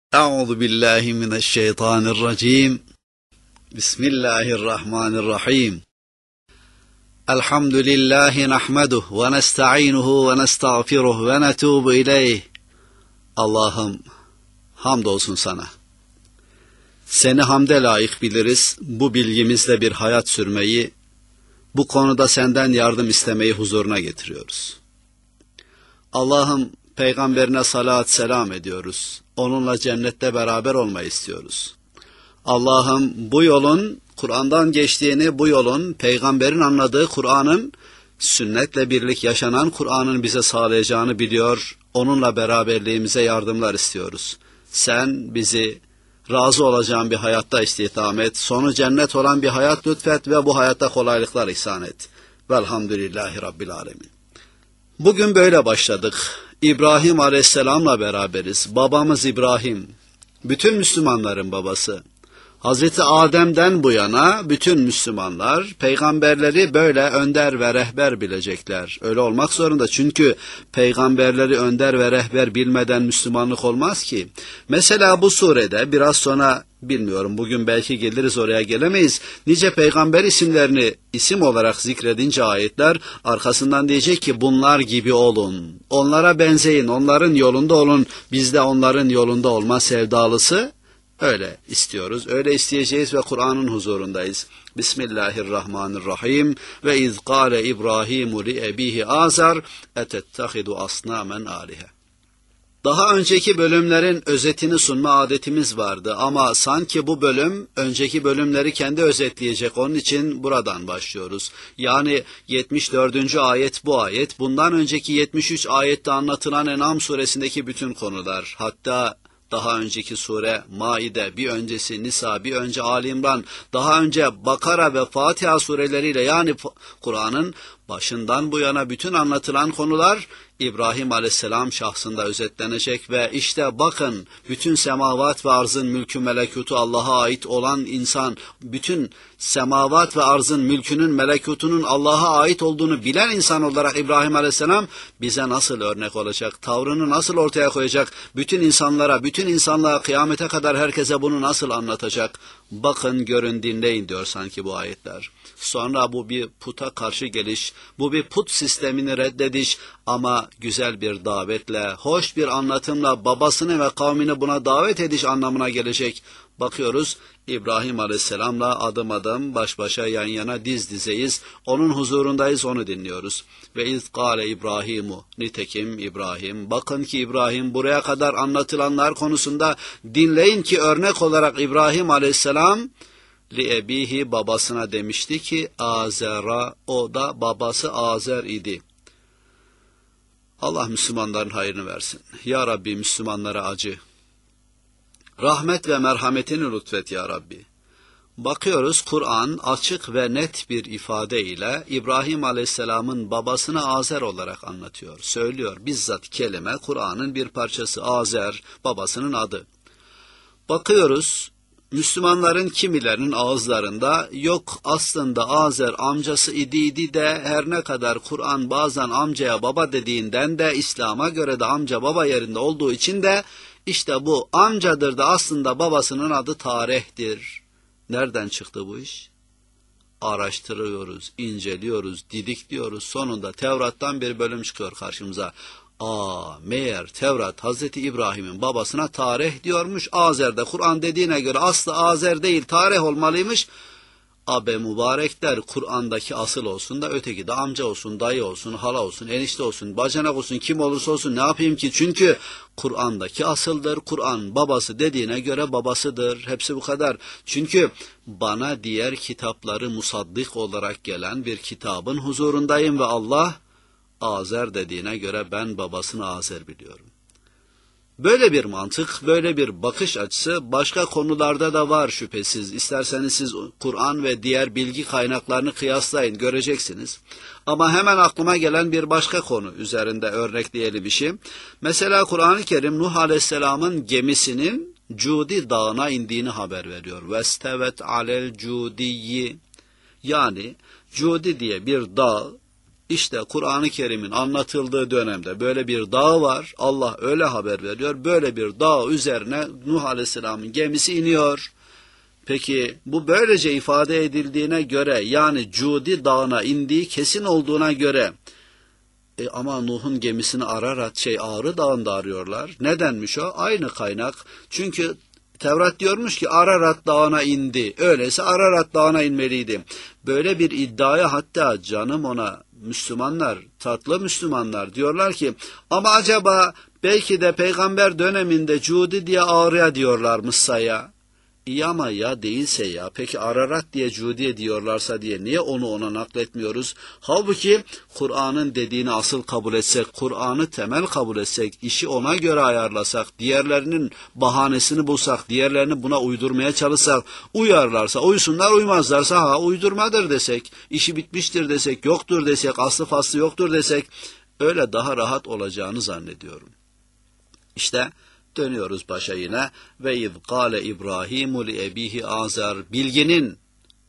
Euzu billahi mineşşeytanirracim. Bismillahirrahmanirrahim. Elhamdülillahi nahmeduhu ve nestaînuhu ve nestağfiruhu ve netûbü ileyh. Allah'ım hamdolsun sana. Seni hamde layık biliriz. Bu bilgimizle bir hayat sürmeyi, bu konuda senden yardım istemeyi huzuruna getiriyoruz. Allah'ım peygamberine salat selam ediyoruz. Onunla cennette beraber olmayı istiyoruz. Allah'ım bu yolun Kur'an'dan geçtiğini, bu yolun peygamberin anladığı Kur'an'ın sünnetle birlik yaşanan Kur'an'ın bize sağlayacağını biliyor. Onunla beraberliğimize yardımlar istiyoruz. Sen bizi razı olacağın bir hayatta istihdam et. Sonu cennet olan bir hayat lütfet ve bu hayatta kolaylıklar ihsan et. Velhamdülillahi Rabbil alemin. Bugün böyle başladık. İbrahim Aleyhisselam'la beraberiz. Babamız İbrahim, bütün Müslümanların babası. Hazreti Adem'den bu yana bütün Müslümanlar peygamberleri böyle önder ve rehber bilecekler. Öyle olmak zorunda, çünkü peygamberleri önder ve rehber bilmeden Müslümanlık olmaz ki. Mesela bu surede biraz sonra, bilmiyorum bugün belki geliriz, oraya gelemeyiz, nice peygamber isimlerini isim olarak zikredince ayetler arkasından diyecek ki bunlar gibi olun, onlara benzeyin, onların yolunda olun. Biz de onların yolunda olma sevdalısı öyle istiyoruz, öyle isteyeceğiz ve Kur'an'ın huzurundayız. Bismillahirrahmanirrahim. Ve iz kâle İbrahimu li ebihi Azar etettehidu asnamen âlihe. Daha önceki bölümlerin özetini sunma adetimiz vardı ama sanki bu bölüm önceki bölümleri kendi özetleyecek. Onun için buradan başlıyoruz. Yani 74. ayet bu ayet. Bundan önceki 73 ayette anlatılan En'am suresindeki bütün konular. Hatta daha önceki sure Maide, bir öncesi Nisa, bir önce Ali İmran, daha önce Bakara ve Fatiha sureleriyle, yani Kur'an'ın başından bu yana bütün anlatılan konular İbrahim Aleyhisselam şahsında özetlenecek ve işte bakın, bütün semavat ve arzın mülkü melekutu Allah'a ait olan insan, bütün semavat ve arzın mülkünün melekutunun Allah'a ait olduğunu bilen insan olarak İbrahim Aleyhisselam bize nasıl örnek olacak, tavrını nasıl ortaya koyacak, bütün insanlara, bütün insanlığa, kıyamete kadar herkese bunu nasıl anlatacak? Bakın, görün, dinleyin diyor sanki bu ayetler. Sonra bu bir puta karşı geliş, bu bir put sistemini reddediş ama güzel bir davetle, hoş bir anlatımla babasını ve kavmini buna davet ediş anlamına gelecek. Bakıyoruz, İbrahim Aleyhisselam'la adım adım, baş başa, yan yana, diz dizeyiz. Onun huzurundayız, onu dinliyoruz. Ve iz kâle İbrahimu, nitekim İbrahim. Bakın ki İbrahim, buraya kadar anlatılanlar konusunda dinleyin ki örnek olarak İbrahim Aleyhisselam li ebihi, babasına demişti ki Azer'a, o da babası Azer idi. Allah Müslümanların hayrını versin. Ya Rabbi, Müslümanlara acı, rahmet ve merhametini lütfet ya Rabbi. Bakıyoruz, Kur'an açık ve net bir ifade ile İbrahim Aleyhisselam'ın babasını Azer olarak anlatıyor, söylüyor. Bizzat kelime Kur'an'ın bir parçası, Azer, babasının adı. Bakıyoruz, Müslümanların kimilerinin ağızlarında yok aslında Azer amcası idiydi de, her ne kadar Kur'an bazen amcaya baba dediğinden de İslam'a göre de amca baba yerinde olduğu için de işte bu amcadır da aslında babasının adı Tarih'tir. Nereden çıktı bu iş? Araştırıyoruz, inceliyoruz, didikliyoruz. Sonunda Tevrat'tan bir bölüm çıkıyor karşımıza. Meğer Tevrat Hazreti İbrahim'in babasına Tarih diyormuş. Azer'de Kur'an dediğine göre aslı Azer değil, Tarih olmalıymış. Abe mübarekler, Kur'an'daki asıl olsun da öteki de amca olsun, dayı olsun, hala olsun, enişte olsun, bacanak olsun, kim olursa olsun, ne yapayım ki? Çünkü Kur'an'daki asıldır. Kur'an babası dediğine göre babasıdır. Hepsi bu kadar. Çünkü bana diğer kitapları musaddik olarak gelen bir kitabın huzurundayım ve Allah Azer dediğine göre ben babasını Azer biliyorum. Böyle bir mantık, böyle bir bakış açısı başka konularda da var şüphesiz. İsterseniz siz Kur'an ve diğer bilgi kaynaklarını kıyaslayın, göreceksiniz. Ama hemen aklıma gelen bir başka konu üzerinde örnekleyelim işi. Mesela Kur'an-ı Kerim Nuh Aleyhisselam'ın gemisinin Cudi Dağı'na indiğini haber veriyor. Vestevet alel Cudiyi, yani Cudi diye bir dağ, İşte Kur'an-ı Kerim'in anlatıldığı dönemde böyle bir dağ var. Allah öyle haber veriyor. Böyle bir dağ üzerine Nuh Aleyhisselam'ın gemisi iniyor. Peki bu böylece ifade edildiğine göre, yani Cudi Dağı'na indiği kesin olduğuna göre, ama Nuh'un gemisini Ağrı Dağı'nda arıyorlar. Nedenmiş o? Aynı kaynak. Çünkü Tevrat diyormuş ki Ararat Dağı'na indi. Öyleyse Ararat Dağı'na inmeliydi. Böyle bir iddiaya hatta canım ona Müslümanlar, tatlı Müslümanlar diyorlar ki ama acaba belki de peygamber döneminde Cudi diye Ağrı'ya diyorlarmışsa ya. İyi ama ya değilse ya. Peki Ararat diye Cudiye diyorlarsa diye niye onu ona nakletmiyoruz? Halbuki Kur'an'ın dediğini asıl kabul etsek, Kur'an'ı temel kabul etsek, işi ona göre ayarlasak, diğerlerinin bahanesini bulsak, diğerlerini buna uydurmaya çalışsak, uyarlarsa uysunlar, uymazlarsa uydurmadır desek, işi bitmiştir desek, yoktur desek, aslı faslı yoktur desek, öyle daha rahat olacağını zannediyorum. İşte dönüyoruz başa yine. Ve iz kâle İbrahimu li ebihi Azar, bilginin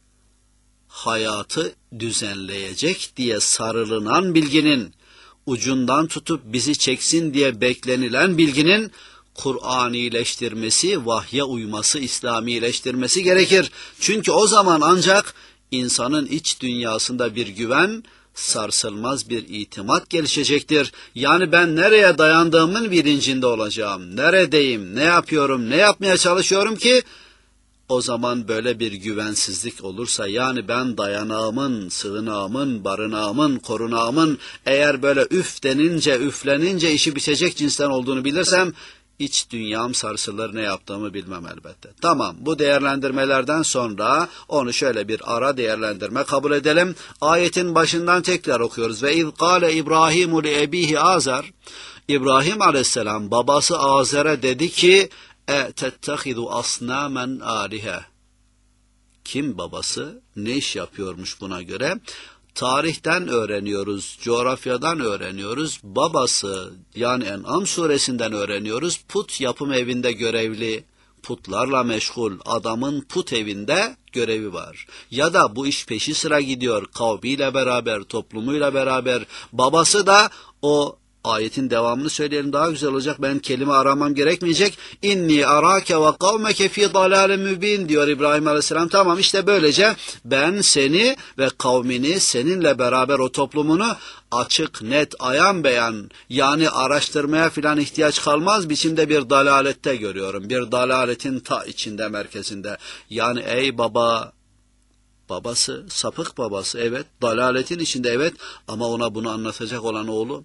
hayatı düzenleyecek diye sarılınan bilginin, ucundan tutup bizi çeksin diye beklenilen bilginin Kur'anileştirmesi, vahye uyması, İslamileştirmesi gerekir. Çünkü o zaman ancak insanın iç dünyasında bir güven, sarsılmaz bir itimat gelişecektir. Yani ben nereye dayandığımın bilincinde olacağım. Neredeyim, ne yapıyorum, ne yapmaya çalışıyorum ki o zaman böyle bir güvensizlik olursa, yani ben dayanağımın, sığınağımın, barınağımın, korunağımın eğer böyle üf denince, üflenince işi bitecek cinsten olduğunu bilirsem, İç dünyam sarsılır, ne yaptığımı bilmem elbette. Tamam, bu değerlendirmelerden sonra onu şöyle bir ara değerlendirme kabul edelim. Ayetin başından tekrar okuyoruz. Ve iz kâle İbrahimu li ebihi Azar. İbrahim aleyhisselam babası Azer'e dedi ki tettehidu asnamen alihe. Kim babası? Ne iş yapıyormuş buna göre? Tarihten öğreniyoruz, coğrafyadan öğreniyoruz, babası yani En'am suresinden öğreniyoruz, put yapım evinde görevli, putlarla meşgul adamın put evinde görevi var. Ya da bu iş peşi sıra gidiyor, kavmiyle beraber, toplumuyla beraber, babası da o ayetin devamını söyleyelim, daha güzel olacak. Ben kelime aramam gerekmeyecek. İnni arake ve kavmeke fi dalâlin mübin diyor İbrahim Aleyhisselam. Tamam, işte böylece ben seni ve kavmini, seninle beraber o toplumunu açık, net, ayan beyan, yani araştırmaya filan ihtiyaç kalmaz biçimde bir dalalette görüyorum. Bir dalaletin ta içinde, merkezinde. Yani ey baba, babası, sapık babası, evet, dalaletin içinde, evet, ama ona bunu anlatacak olan oğlu.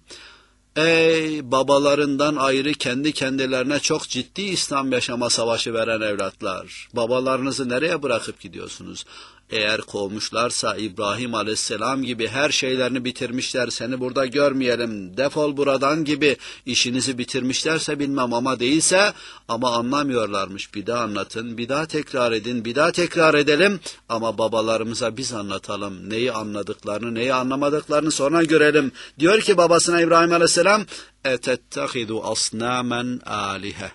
Ey babalarından ayrı kendi kendilerine çok ciddi İslam yaşama savaşı veren evlatlar! Babalarınızı nereye bırakıp gidiyorsunuz? Eğer kovmuşlarsa İbrahim Aleyhisselam gibi her şeylerini bitirmişler, seni burada görmeyelim, defol buradan gibi işinizi bitirmişlerse bilmem, ama değilse, ama anlamıyorlarmış, bir daha anlatın, bir daha tekrar edin, bir daha tekrar edelim, ama babalarımıza biz anlatalım, neyi anladıklarını, neyi anlamadıklarını sonra görelim. Diyor ki babasına İbrahim Aleyhisselam, etettehidu asnamen alihe.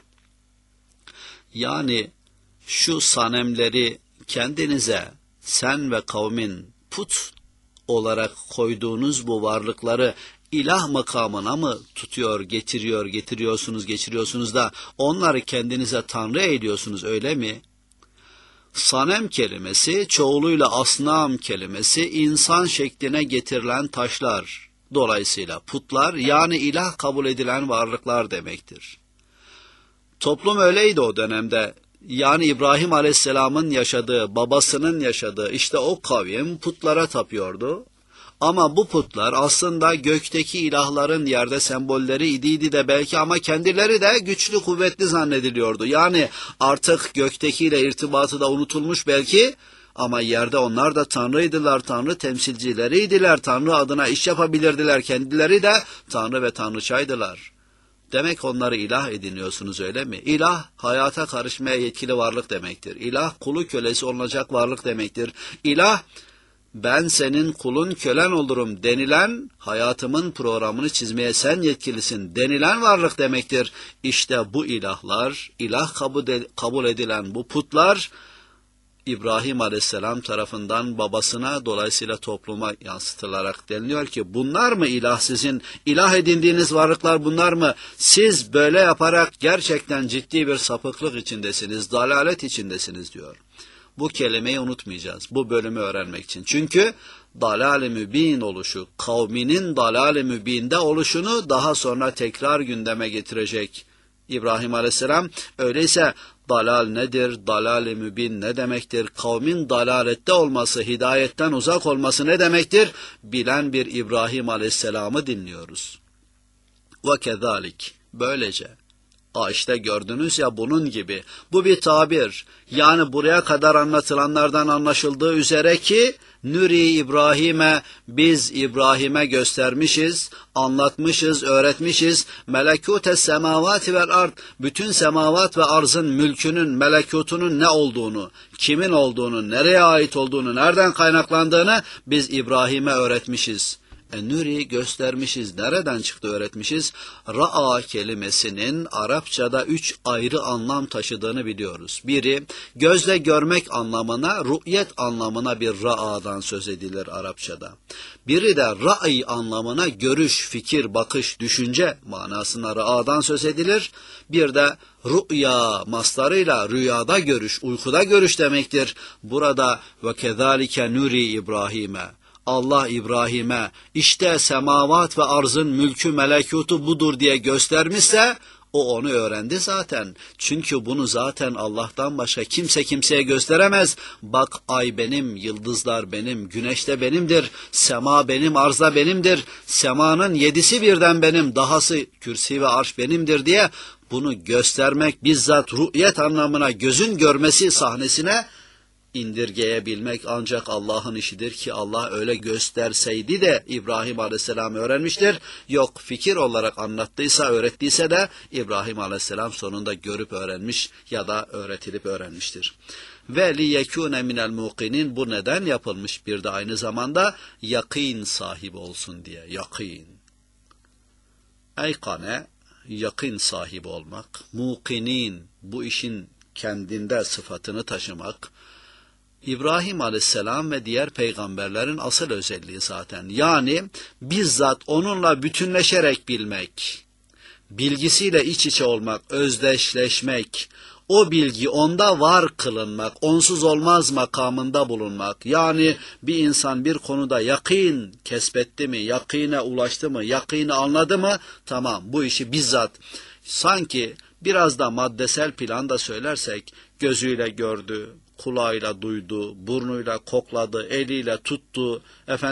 Yani şu sanemleri kendinize, sen ve kavmin put olarak koyduğunuz bu varlıkları ilah makamına mı geçiriyorsunuz da onları kendinize tanrı ediyorsunuz, öyle mi? Sanem kelimesi, çoğuluyla asnam kelimesi, insan şekline getirilen taşlar, dolayısıyla putlar, yani ilah kabul edilen varlıklar demektir. Toplum öyleydi o dönemde. Yani İbrahim Aleyhisselam'ın yaşadığı, babasının yaşadığı, işte o kavim putlara tapıyordu. Ama bu putlar aslında gökteki ilahların yerde sembolleri idiydi de belki, ama kendileri de güçlü, kuvvetli zannediliyordu. Yani artık göktekiyle irtibatı da unutulmuş belki, ama yerde onlar da tanrıydılar, tanrı temsilcileriydiler, tanrı adına iş yapabilirdiler, kendileri de tanrı ve tanrıçaydılar. Demek onları ilah ediniyorsunuz, öyle mi? İlah, hayata karışmaya yetkili varlık demektir. İlah, kulu kölesi olacak varlık demektir. İlah, ben senin kulun, kölen olurum denilen, hayatımın programını çizmeye sen yetkilisin denilen varlık demektir. İşte bu ilahlar, ilah kabul edilen bu putlar, İbrahim Aleyhisselam tarafından babasına, dolayısıyla topluma yansıtılarak deniliyor ki bunlar mı ilah, sizin ilah edindiğiniz varlıklar bunlar mı? Siz böyle yaparak gerçekten ciddi bir sapıklık içindesiniz, dalalet içindesiniz diyor. Bu kelimeyi unutmayacağız bu bölümü öğrenmek için. Çünkü dalal-i mübin oluşu, kavminin dalal-i mübinde oluşunu daha sonra tekrar gündeme getirecek İbrahim Aleyhisselam. Öyleyse dalal nedir, dalal-i mübin ne demektir, kavmin dalalette olması, hidayetten uzak olması ne demektir? Bilen bir İbrahim Aleyhisselam'ı dinliyoruz. وَكَذَٰلِكِ böylece. İşte gördünüz ya, bunun gibi. Bu bir tabir. Yani buraya kadar anlatılanlardan anlaşıldığı üzere ki Nuri İbrahim'e, biz İbrahim'e göstermişiz, anlatmışız, öğretmişiz. Melekûte semavati vel ard, bütün semavat ve arzın mülkünün, melekutunun ne olduğunu, kimin olduğunu, nereye ait olduğunu, nereden kaynaklandığını biz İbrahim'e öğretmişiz. Nuri göstermişiz. Nereden çıktı öğretmişiz? Ra'a kelimesinin Arapçada 3 ayrı anlam taşıdığını biliyoruz. Biri gözle görmek anlamına, ru'yet anlamına bir ra'adan söz edilir Arapçada. Biri de ra'i anlamına görüş, fikir, bakış, düşünce manasına ra'adan söz edilir. Bir de ru'ya maslarıyla rüyada görüş, uykuda görüş demektir. Burada ve kezalike nuri İbrahim'e, Allah İbrahim'e işte semavat ve arzın mülkü melekutu budur diye göstermişse o onu öğrendi zaten. Çünkü bunu zaten Allah'tan başka kimse kimseye gösteremez. Bak ay benim, yıldızlar benim, güneş de benimdir, sema benim, arz da benimdir, semanın 7'si birden benim, dahası kürsi ve arş benimdir diye bunu göstermek, bizzat ru'yet anlamına gözün görmesi sahnesine indirgeyebilmek ancak Allah'ın işidir ki Allah öyle gösterseydi de İbrahim Aleyhisselam öğrenmiştir. Yok, fikir olarak anlattıysa, öğrettiyse de İbrahim Aleyhisselam sonunda görüp öğrenmiş ya da öğretilip öğrenmiştir. Ve liyekûne minel muqinin, bu neden yapılmış? Bir de aynı zamanda yakîn sahibi olsun diye. Yakîn. Eykane, yakîn sahibi olmak. Muqinin, bu işin kendinde sıfatını taşımak. İbrahim Aleyhisselam ve diğer peygamberlerin asıl özelliği zaten. Yani bizzat onunla bütünleşerek bilmek, bilgisiyle iç içe olmak, özdeşleşmek, o bilgi onda var kılınmak, onsuz olmaz makamında bulunmak. Yani bir insan bir konuda yakîn kesbetti mi, yakîne ulaştı mı, yakîni anladı mı, tamam, bu işi bizzat, sanki biraz da maddesel planda söylersek, gözüyle gördü, kulağıyla duydu, burnuyla kokladı, eliyle tuttu,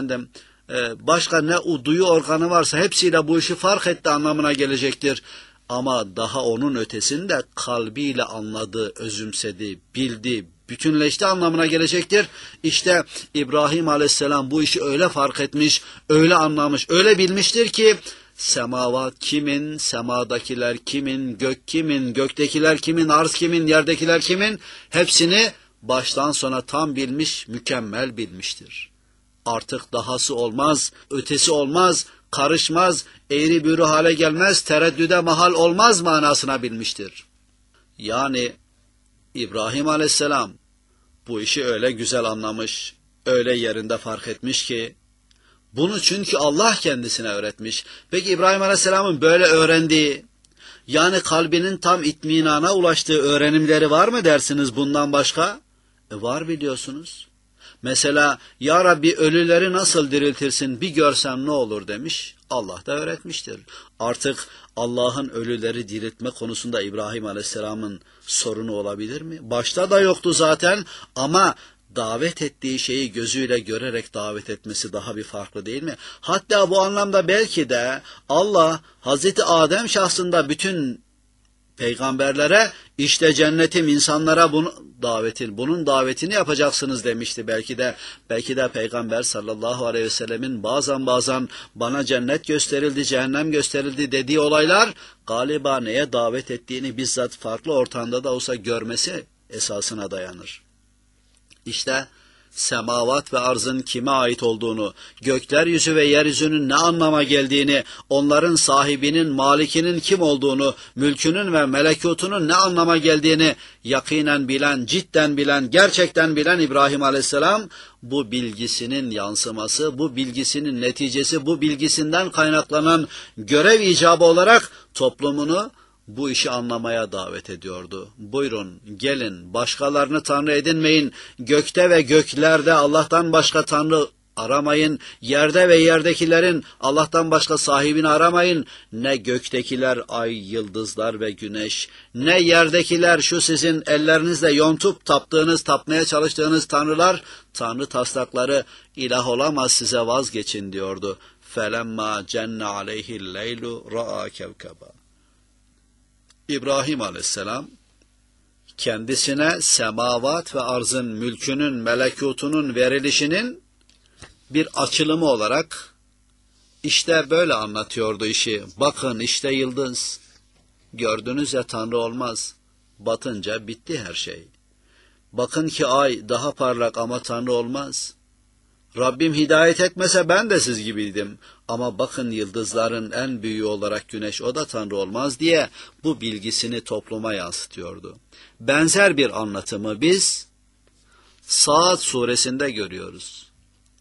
başka ne duyu organı varsa hepsiyle bu işi fark etti anlamına gelecektir. Ama daha onun ötesinde kalbiyle anladı, özümsedi, bildi, bütünleşti anlamına gelecektir. İşte İbrahim Aleyhisselam bu işi öyle fark etmiş, öyle anlamış, öyle bilmiştir ki semavat kimin, semadakiler kimin, gök kimin, göktekiler kimin, arz kimin, yerdekiler kimin, hepsini baştan sona tam bilmiş, mükemmel bilmiştir. Artık dahası olmaz, ötesi olmaz, karışmaz, eğri büğrü hale gelmez, tereddüde mahal olmaz manasına bilmiştir. Yani İbrahim Aleyhisselam bu işi öyle güzel anlamış, öyle yerinde fark etmiş ki, bunu çünkü Allah kendisine öğretmiş. Peki İbrahim Aleyhisselam'ın böyle öğrendiği, yani kalbinin tam itminana ulaştığı öğrenimleri var mı dersiniz bundan başka? Var biliyorsunuz. Mesela ya Rabbi ölüleri nasıl diriltirsin bir görsem ne olur demiş. Allah da öğretmiştir. Artık Allah'ın ölüleri diriltme konusunda İbrahim Aleyhisselam'ın sorunu olabilir mi? Başta da yoktu zaten ama davet ettiği şeyi gözüyle görerek davet etmesi daha bir farklı değil mi? Hatta bu anlamda belki de Allah Hazreti Adem şahsında bütün peygamberlere işte cennetim insanlara bunun davetini yapacaksınız demişti. Belki de Peygamber sallallahu aleyhi ve sellemin bazen bana cennet gösterildi, cehennem gösterildi dediği olaylar galiba neye davet ettiğini bizzat farklı ortamda da olsa görmesi esasına dayanır. İşte semavat ve arzın kime ait olduğunu, gökler yüzü ve yeryüzünün ne anlama geldiğini, onların sahibinin, malikinin kim olduğunu, mülkünün ve melekutunun ne anlama geldiğini yakinen bilen, cidden bilen, gerçekten bilen İbrahim Aleyhisselam, bu bilgisinin yansıması, bu bilgisinin neticesi, bu bilgisinden kaynaklanan görev icabı olarak toplumunu bu işi anlamaya davet ediyordu. Buyurun, gelin, başkalarını tanrı edinmeyin, gökte ve göklerde Allah'tan başka tanrı aramayın, yerde ve yerdekilerin Allah'tan başka sahibini aramayın, ne göktekiler ay, yıldızlar ve güneş, ne yerdekiler şu sizin ellerinizle yontup taptığınız, tapmaya çalıştığınız tanrılar, tanrı taslakları ilah olamaz, size vazgeçin diyordu. فَلَمَّا جَنَّ عَلَيْهِ اللَّيْلُ رَأَى كَوْكَبًا. İbrahim Aleyhisselam kendisine semavat ve arzın, mülkünün, melekutunun verilişinin bir açılımı olarak işte böyle anlatıyordu işi. Bakın işte yıldız. Gördünüz ya tanrı olmaz. Batınca bitti her şey. Bakın ki ay daha parlak ama tanrı olmaz. Rabbim hidayet etmese ben de siz gibiydim. Ama bakın yıldızların en büyüğü olarak güneş, o da tanrı olmaz diye bu bilgisini topluma yansıtıyordu. Benzer bir anlatımı biz Saat suresinde görüyoruz.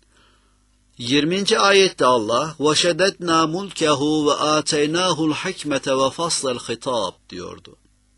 20. ayette Allah وَشَدَدْنَا مُلْكَهُ وَآتَيْنَاهُ الْحِكْمَةَ وَفَصْلَ الْخِطَابِ diyordu.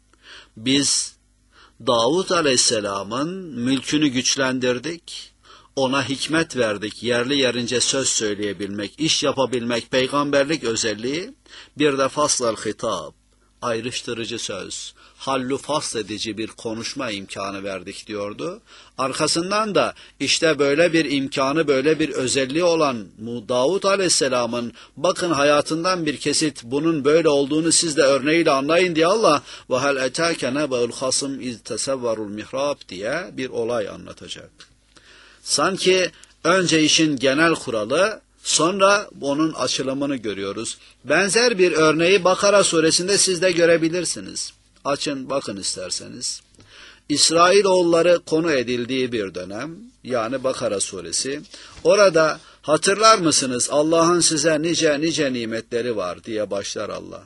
Biz Davud Aleyhisselam'ın mülkünü güçlendirdik, ona hikmet verdik, yerli yerince söz söyleyebilmek, iş yapabilmek, peygamberlik özelliği, bir de fasl-ı hitab, ayrıştırıcı söz, hallu fasledici bir konuşma imkanı verdik diyordu. Arkasından da işte böyle bir imkanı, böyle bir özelliği olan Davud Aleyhisselam'ın bakın hayatından bir kesit, bunun böyle olduğunu siz de örneğiyle anlayın diye Allah ve hel etâke nebe'ul hasım iz tesevverul mihrab diye bir olay anlatacak. Sanki önce işin genel kuralı, sonra onun açılımını görüyoruz. Benzer bir örneği Bakara suresinde siz de görebilirsiniz. Açın bakın isterseniz. İsrailoğulları konu edildiği bir dönem, yani Bakara suresi. Orada hatırlar mısınız Allah'ın size nice nimetleri var diye başlar Allah.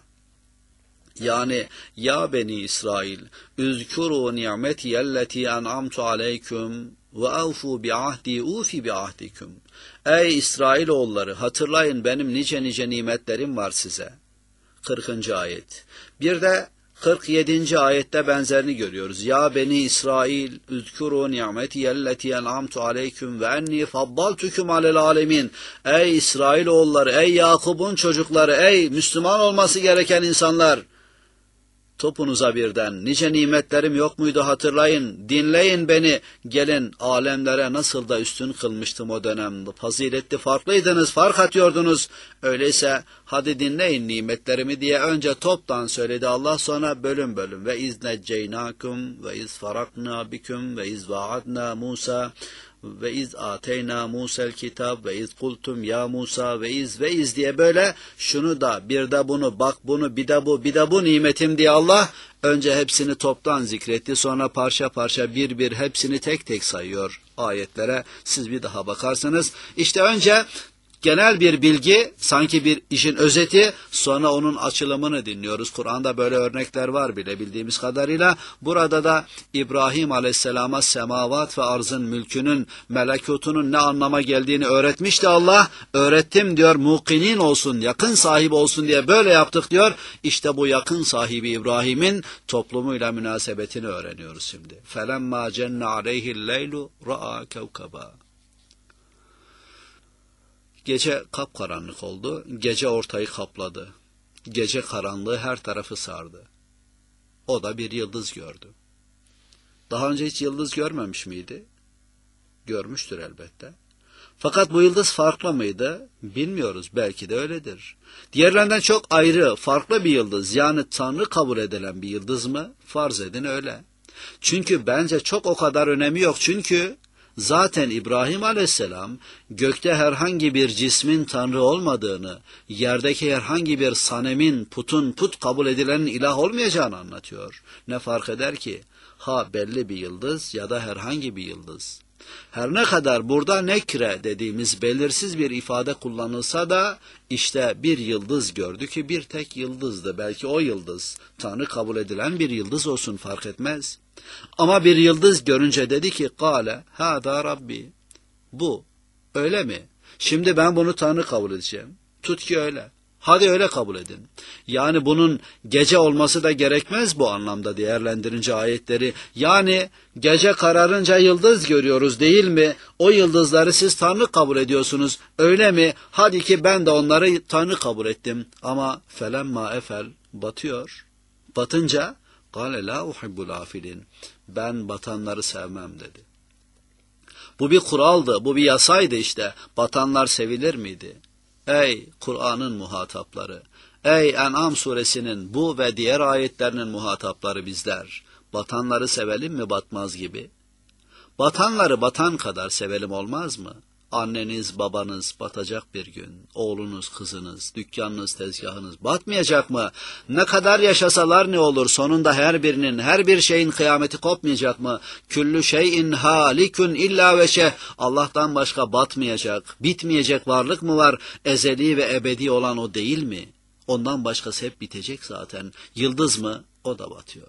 Yani ya beni İsrail, üzkuru ni'metiyelleti en'amtu aleyküm ve avfu bi ahdi ufi bi ahdikum. Ey İsrailoğulları, hatırlayın benim nice nimetlerim var size. 40. ayet. Bir de 47. ayette benzerini görüyoruz. Ya beni İsrail, üzkuru ni'metiyelleti en'amtu aleyküm ve enni faddaltukum alel alemin. Ey İsrailoğulları, ey Yakub'un çocukları, ey Müslüman olması gereken insanlar, topunuza birden nice nimetlerim yok muydu hatırlayın, dinleyin beni, gelin alemlere nasıl da üstün kılmıştım o dönemde, faziletli farklıydınız, fark atıyordunuz, öyleyse hadi dinleyin nimetlerimi diye önce toptan söyledi Allah, sonra bölüm bölüm. Ve iz necceynakum ve iz farakna bikum ve iz vaadna Musa ve iz ateyna Musa'l kitab ve iz kultum ya Musa ve iz diye böyle şunu da bir de bunu bak bunu bir de bu nimetim diye Allah önce hepsini toptan zikretti, sonra parça parça bir hepsini tek tek sayıyor ayetlere. Siz bir daha bakarsınız. İşte önce genel bir bilgi, sanki bir işin özeti, sonra onun açılımını dinliyoruz. Kur'an'da böyle örnekler var bile bildiğimiz kadarıyla. Burada da İbrahim Aleyhisselam'a semavat ve arzın, mülkünün, melekutunun ne anlama geldiğini öğretmişti Allah. Öğrettim diyor, mukinin olsun, yakın sahibi olsun diye böyle yaptık diyor. İşte bu yakın sahibi İbrahim'in toplumuyla münasebetini öğreniyoruz şimdi. فَلَمَّا جَنَّ عَلَيْهِ اللَّيْلُ رَأَى كَوْكَبًا. Gece kapkaranlık oldu, gece ortayı kapladı. Gece karanlığı her tarafı sardı. O da bir yıldız gördü. Daha önce hiç yıldız görmemiş miydi? Görmüştür elbette. Fakat bu yıldız farklı mıydı? Bilmiyoruz, belki de öyledir. Diğerlerinden çok ayrı, farklı bir yıldız, yani Tanrı kabul edilen bir yıldız mı? Farz edin öyle. Çünkü bence çok o kadar önemi yok, çünkü zaten İbrahim Aleyhisselam gökte herhangi bir cismin Tanrı olmadığını, yerdeki herhangi bir sanemin, put kabul edilenin ilah olmayacağını anlatıyor. Ne fark eder ki? Ha belli bir yıldız ya da herhangi bir yıldız. Her ne kadar burada nekre dediğimiz belirsiz bir ifade kullanılsa da işte bir yıldız gördü ki bir tek yıldızdı. Belki o yıldız Tanrı kabul edilen bir yıldız olsun, fark etmez. Ama bir yıldız görünce dedi ki kâle hâdâ Rabbi. Bu öyle mi? Şimdi ben bunu Tanrı kabul edeceğim. Tut ki öyle. Hadi öyle kabul edin. Yani bunun gece olması da gerekmez bu anlamda değerlendirince ayetleri. Yani gece kararınca yıldız görüyoruz değil mi? O yıldızları siz Tanrı kabul ediyorsunuz. Öyle mi? Hadi ki ben de onları Tanrı kabul ettim. Ama felemma efel batıyor. Batınca قَالَ لَا اُحِبُّ الْعَافِلِينَ ben batanları sevmem dedi. Bu bir kuraldı, bu bir yasaydı işte. Batanlar sevilir miydi? Ey Kur'an'ın muhatapları, ey En'am suresinin bu ve diğer ayetlerinin muhatapları bizler, batanları sevelim mi batmaz gibi? Batanları batan kadar sevelim olmaz mı? Anneniz, babanız batacak bir gün, oğlunuz, kızınız, dükkanınız, tezgahınız batmayacak mı? Ne kadar yaşasalar ne olur, sonunda her bir şeyin kıyameti kopmayacak mı? Küllü şeyin halikun illa veşeh. Allah'tan başka batmayacak, bitmeyecek varlık mı var? Ezeli ve ebedi olan o değil mi? Ondan başkası hep bitecek zaten. Yıldız mı? O da batıyor.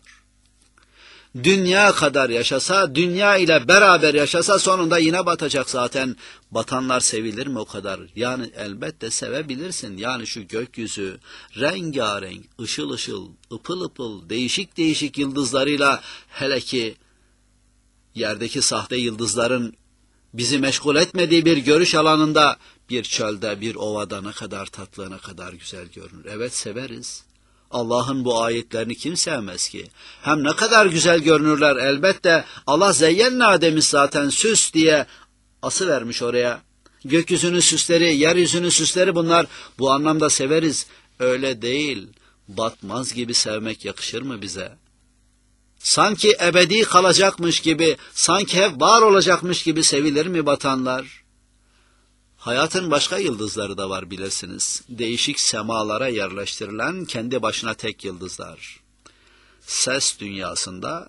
Dünya kadar yaşasa, dünya ile beraber yaşasa sonunda yine batacak zaten. Batanlar sevilir mi o kadar? Yani elbette sevebilirsin. Yani şu gökyüzü rengarenk, ışıl ışıl, ıpıl ıpıl, değişik değişik yıldızlarıyla, hele ki yerdeki sahte yıldızların bizi meşgul etmediği bir görüş alanında, bir çölde, bir ovada ne kadar tatlı, ne kadar güzel görünür. Evet, severiz. Allah'ın bu ayetlerini kim sevmez ki? Hem ne kadar güzel görünürler elbette. Allah zeyyenna demiş zaten, süs diye asıvermiş oraya. Gökyüzünün süsleri, yeryüzünün süsleri bunlar. Bu anlamda severiz. Öyle değil. Batmaz gibi sevmek yakışır mı bize? Sanki ebedi kalacakmış gibi, sanki hep var olacakmış gibi sevilir mi batanlar? Hayatın başka yıldızları da var bilirsiniz. Değişik semalara yerleştirilen kendi başına tek yıldızlar. Ses dünyasında,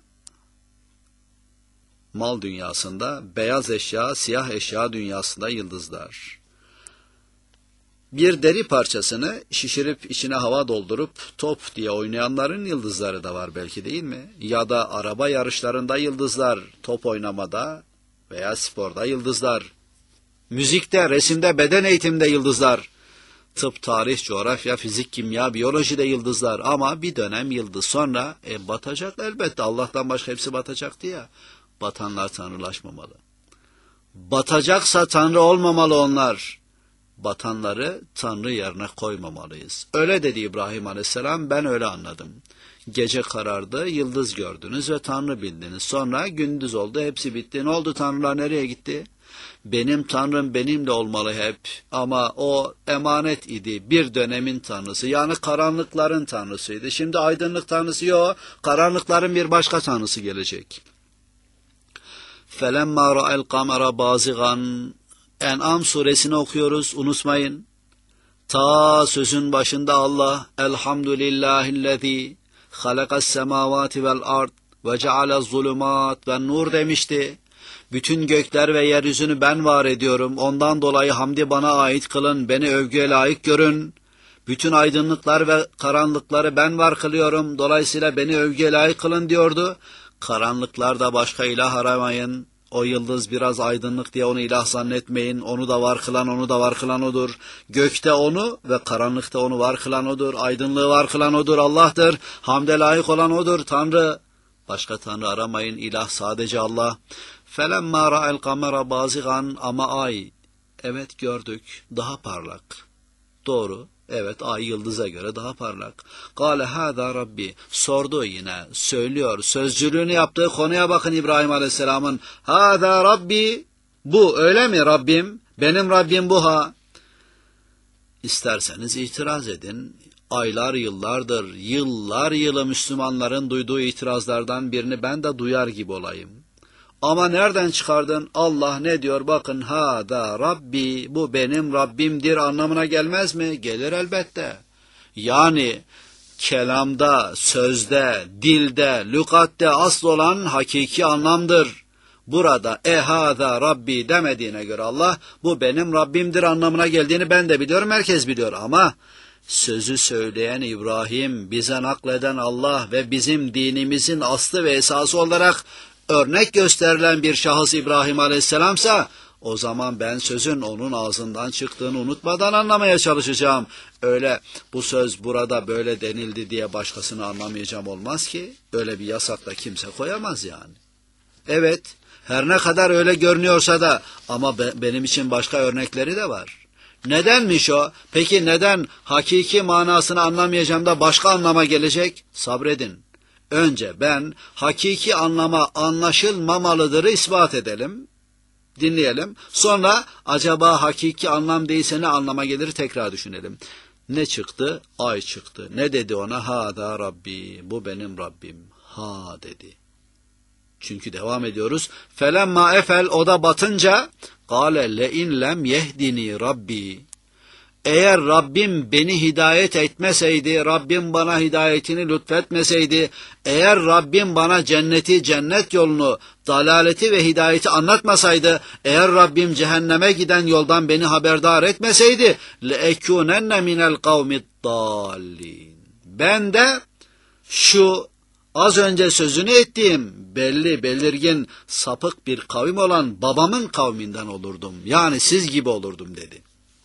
mal dünyasında, beyaz eşya, siyah eşya dünyasında yıldızlar. Bir deri parçasını şişirip içine hava doldurup top diye oynayanların yıldızları da var belki, değil mi? Ya da araba yarışlarında yıldızlar, top oynamada veya sporda yıldızlar. Müzikte, resimde, beden eğitiminde yıldızlar. Tıp, tarih, coğrafya, fizik, kimya, biyolojide yıldızlar. Ama bir dönem yıldız sonra batacak elbette. Allah'tan başka hepsi batacaktı ya. Batanlar tanrılaşmamalı. Batacaksa tanrı olmamalı onlar. Batanları tanrı yerine koymamalıyız. Öyle dedi İbrahim Aleyhisselam, ben öyle anladım. Gece karardı, yıldız gördünüz ve tanrı bildiniz. Sonra gündüz oldu, hepsi bitti. Ne oldu, tanrılar nereye gitti? Benim tanrım benimle olmalı hep, ama o emanet idi, bir dönemin tanrısı, yani karanlıkların tanrısıydı. Şimdi aydınlık tanrısı yok, karanlıkların bir başka tanrısı gelecek. فَلَمَّا رَأَ الْقَمَرَ بَازِغًا En'am suresini okuyoruz, unutmayın. Ta sözün başında Allah, elhamdülillahillezî halakas semâvâti vel ard ve cealez zulümât ve nur demişti. Bütün gökler ve yeryüzünü ben var ediyorum. Ondan dolayı hamdi bana ait kılın, beni övgüye layık görün. Bütün aydınlıklar ve karanlıkları ben var kılıyorum. Dolayısıyla beni övgüye layık kılın diyordu. Karanlıklarda başka ilah aramayın. O yıldız biraz aydınlık diye onu ilah zannetmeyin. Onu da var kılan, onu da var kılan odur. Gökte onu ve karanlıkta onu var kılan odur. Aydınlığı var kılan odur, Allah'tır. Hamde layık olan odur, Tanrı. Başka Tanrı aramayın, ilah sadece Allah. فَلَمَّا رَأَ الْقَمَرَ بَازِغًا Ama ay, evet gördük, daha parlak. Doğru, evet, ay yıldıza göre daha parlak. قَالَ هَذَا Rabbi Sordu yine, söylüyor, sözcülüğünü yaptığı konuya bakın İbrahim Aleyhisselam'ın. هَذَا Rabbi Bu öyle mi Rabbim? Benim Rabbim bu ha. İsterseniz itiraz edin. Aylar yıllardır, yıllar yılı Müslümanların duyduğu itirazlardan birini ben de duyar gibi olayım. Ama nereden çıkardın? Allah ne diyor? Bakın, hâdâ Rabbi, bu benim Rabbimdir anlamına gelmez mi? Gelir elbette. Yani kelamda, sözde, dilde, lügatte asıl olan hakiki anlamdır. burada ehâzâ Rabbi demediğine göre Allah bu benim Rabbimdir anlamına geldiğini ben de biliyorum, herkes biliyor ama sözü söyleyen İbrahim, bize nakleden Allah ve bizim dinimizin aslı ve esası olarak örnek gösterilen bir şahıs İbrahim Aleyhisselam'sa o zaman ben sözün onun ağzından çıktığını unutmadan anlamaya çalışacağım. Öyle bu söz burada böyle denildi diye başkasını anlamayacağım olmaz ki. Öyle bir yasak da kimse koyamaz yani. Evet, her ne kadar öyle görünüyorsa da ama benim için başka örnekleri de var. Nedenmiş o? Peki neden hakiki manasını anlamayacağım da başka anlama gelecek? Sabredin. Önce ben hakiki anlama anlaşılmamalıdırı ispat edelim. Dinleyelim. Sonra acaba hakiki anlam değilse ne anlama gelir tekrar düşünelim. Ne çıktı? Ay çıktı. Ne dedi ona? Hâdâ Rabbi. Bu benim Rabbim. Ha dedi. Çünkü devam ediyoruz. Felemma efel, o da batınca kâle le'in lem yehdini Rabbi. Eğer Rabbim beni hidayet etmeseydi, Rabbim bana hidayetini lütfetmeseydi, eğer Rabbim bana cenneti, cennet yolunu, dalaleti ve hidayeti anlatmasaydı, eğer Rabbim cehenneme giden yoldan beni haberdar etmeseydi, لَاَكُونَنَّ مِنَ الْقَوْمِ الضَّالِّينَ. Ben de şu az önce sözünü ettiğim belirgin sapık bir kavim olan babamın kavminden olurdum. Yani siz gibi olurdum dedi.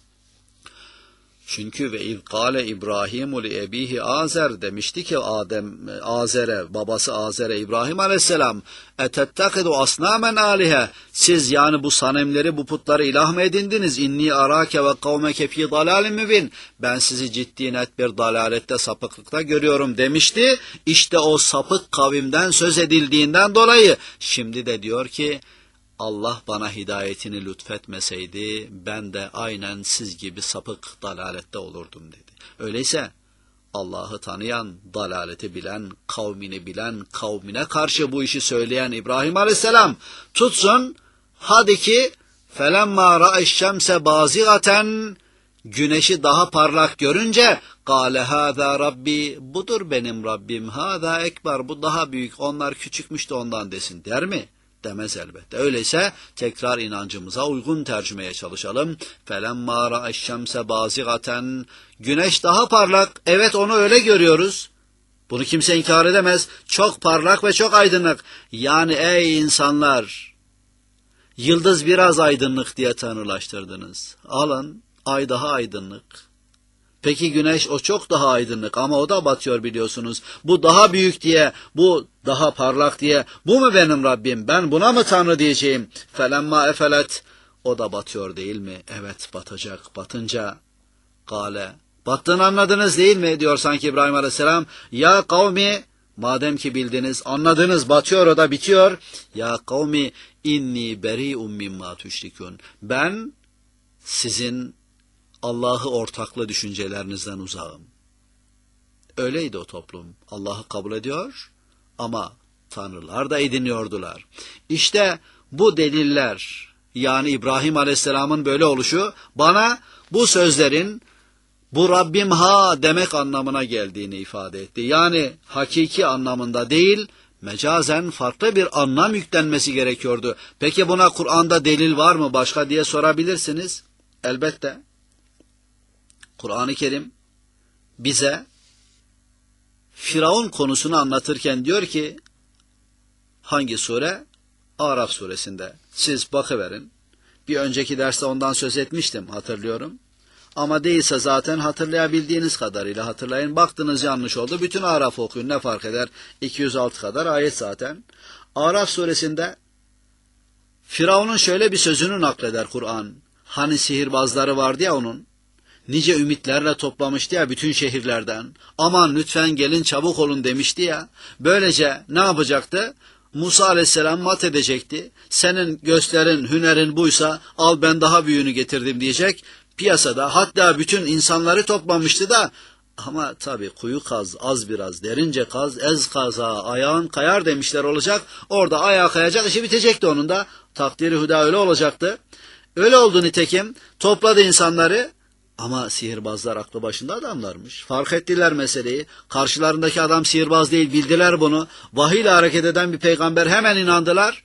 Çünkü ve izkâle İbrahimu li ebihi Azer demişti ki Azer'e, babası Azer'e İbrahim Aleyhisselam etettekidu asnamen alihe, siz yani bu sanemleri, bu putları ilah mı edindiniz? İnni arake ve kavmeke fî dalâlim mübin, ben sizi ciddi net bir dalalette, sapıklıkta görüyorum demişti. İşte o sapık kavimden söz edildiğinden dolayı şimdi de diyor ki Allah bana hidayetini lütfetmeseydi ben de aynen siz gibi sapık dalalette olurdum dedi. Öyleyse Allah'ı tanıyan, dalaleti bilen, kavmini bilen, kavmine karşı bu işi söyleyen İbrahim Aleyhisselam tutsun, hadi ki felemma ra'eşşemse bazigaten, güneşi daha parlak görünce kâle hâzâ Rabbi, budur benim Rabbim, hâzâ ekber, bu daha büyük, onlar küçükmüş de ondan desin der mi? Demez elbette. Öyleyse tekrar inancımıza uygun tercümeye çalışalım. فَلَمَّا رَأَ الشَّمْسَ بَازِغَةً, güneş daha parlak. Evet, onu öyle görüyoruz. Bunu kimse inkar edemez. Çok parlak ve çok aydınlık. Yani ey insanlar, yıldız biraz aydınlık diye tanrılaştırdınız. Alın, ay daha aydınlık. Peki güneş, o çok daha aydınlık ama o da batıyor biliyorsunuz. Bu daha büyük diye, bu daha parlak diye, bu mu benim Rabbim? Ben buna mı Tanrı diyeceğim? Felemma efelet, o da batıyor değil mi? Evet, batacak. Batınca kâle, battığını anladınız değil mi? Diyor sanki İbrahim Aleyhisselam. Ya kavmi, madem ki bildiniz, anladınız, batıyor, o da bitiyor. Ya kavmi inni beri'un mimma tüşrikûn. Ben sizin Allah'ı ortaklı düşüncelerinizden uzağım. Öyleydi o toplum. Allah'ı kabul ediyor ama tanrılar da ediniyordular. İşte bu deliller, yani İbrahim Aleyhisselam'ın böyle oluşu bana bu sözlerin bu Rabbim ha demek anlamına geldiğini ifade etti. Yani hakiki anlamında değil, mecazen farklı bir anlam yüklenmesi gerekiyordu. Peki buna Kur'an'da delil var mı başka diye sorabilirsiniz. Elbette. Kur'an-ı Kerim bize Firavun konusunu anlatırken diyor ki, hangi sure? Araf suresinde. Siz bakıverin. Bir önceki derste ondan söz etmiştim, hatırlıyorum. Ama değilse zaten hatırlayabildiğiniz kadarıyla hatırlayın. Baktınız yanlış oldu. Bütün Araf okuyun, ne fark eder? 206 kadar ayet zaten. Araf suresinde Firavun'un şöyle bir sözünü nakleder Kur'an. Hani sihirbazları vardı ya onun. Nice ümitlerle toplamıştı ya bütün şehirlerden. Aman lütfen gelin çabuk olun demişti ya. Böylece ne yapacaktı? Musa Aleyhisselam mat edecekti. Senin gösterin, hünerin buysa al ben daha büyüğünü getirdim diyecek. Piyasada hatta bütün insanları toplamıştı da ama tabii kuyu kaz, az biraz, derince kaz, ez kaza, ayağın kayar demişler olacak. Orada ayağı kayacak, işi bitecekti onun da. Takdiri hüda öyle olacaktı. Öyle oldu nitekim. Topladı insanları. Ama sihirbazlar aklı başında adamlarmış. Fark ettiler meseleyi. Karşılarındaki adam sihirbaz değil, bildiler bunu. Vahiy ile hareket eden bir peygamber, hemen inandılar.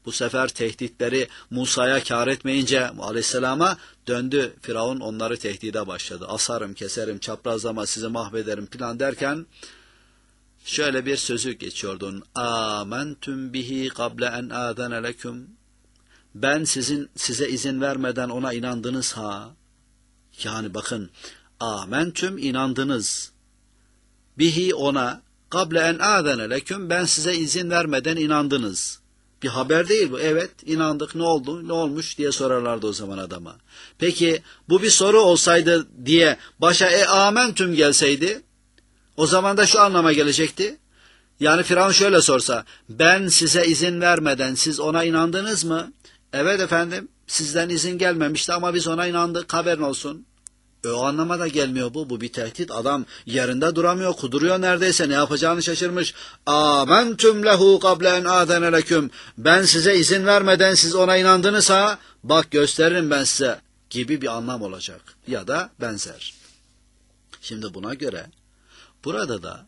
Bu sefer tehditleri Musa'ya kâr etmeyince aleyhisselama döndü. Firavun onları tehdide başladı. Asarım, keserim, çaprazlama sizi mahvederim plan derken şöyle bir sözü geçiyordu. Âmentüm bihi kable en âzene leküm. Ben size izin vermeden ona inandınız ha. Yani bakın, âmentüm inandınız. Bihi ona, kable en âzene leküm, ben size izin vermeden inandınız. Bir haber değil bu. Evet, inandık, ne oldu, ne olmuş diye sorarlardı o zaman adama. Peki bu bir soru olsaydı diye başa âmentüm gelseydi, o zaman da şu anlama gelecekti. Yani Firavun şöyle sorsa, ben size izin vermeden siz ona inandınız mı? Evet efendim, sizden izin gelmemişti ama biz ona inandık, haberin olsun. O anlama da gelmiyor bu. Bu bir tehdit. Adam yerinde duramıyor, kuduruyor neredeyse. Ne yapacağını şaşırmış. Âmentüm lehu kable en âzene leküm. Ben size izin vermeden siz ona inandınız ha. Bak gösteririm ben size gibi bir anlam olacak. Ya da benzer. Şimdi buna göre burada da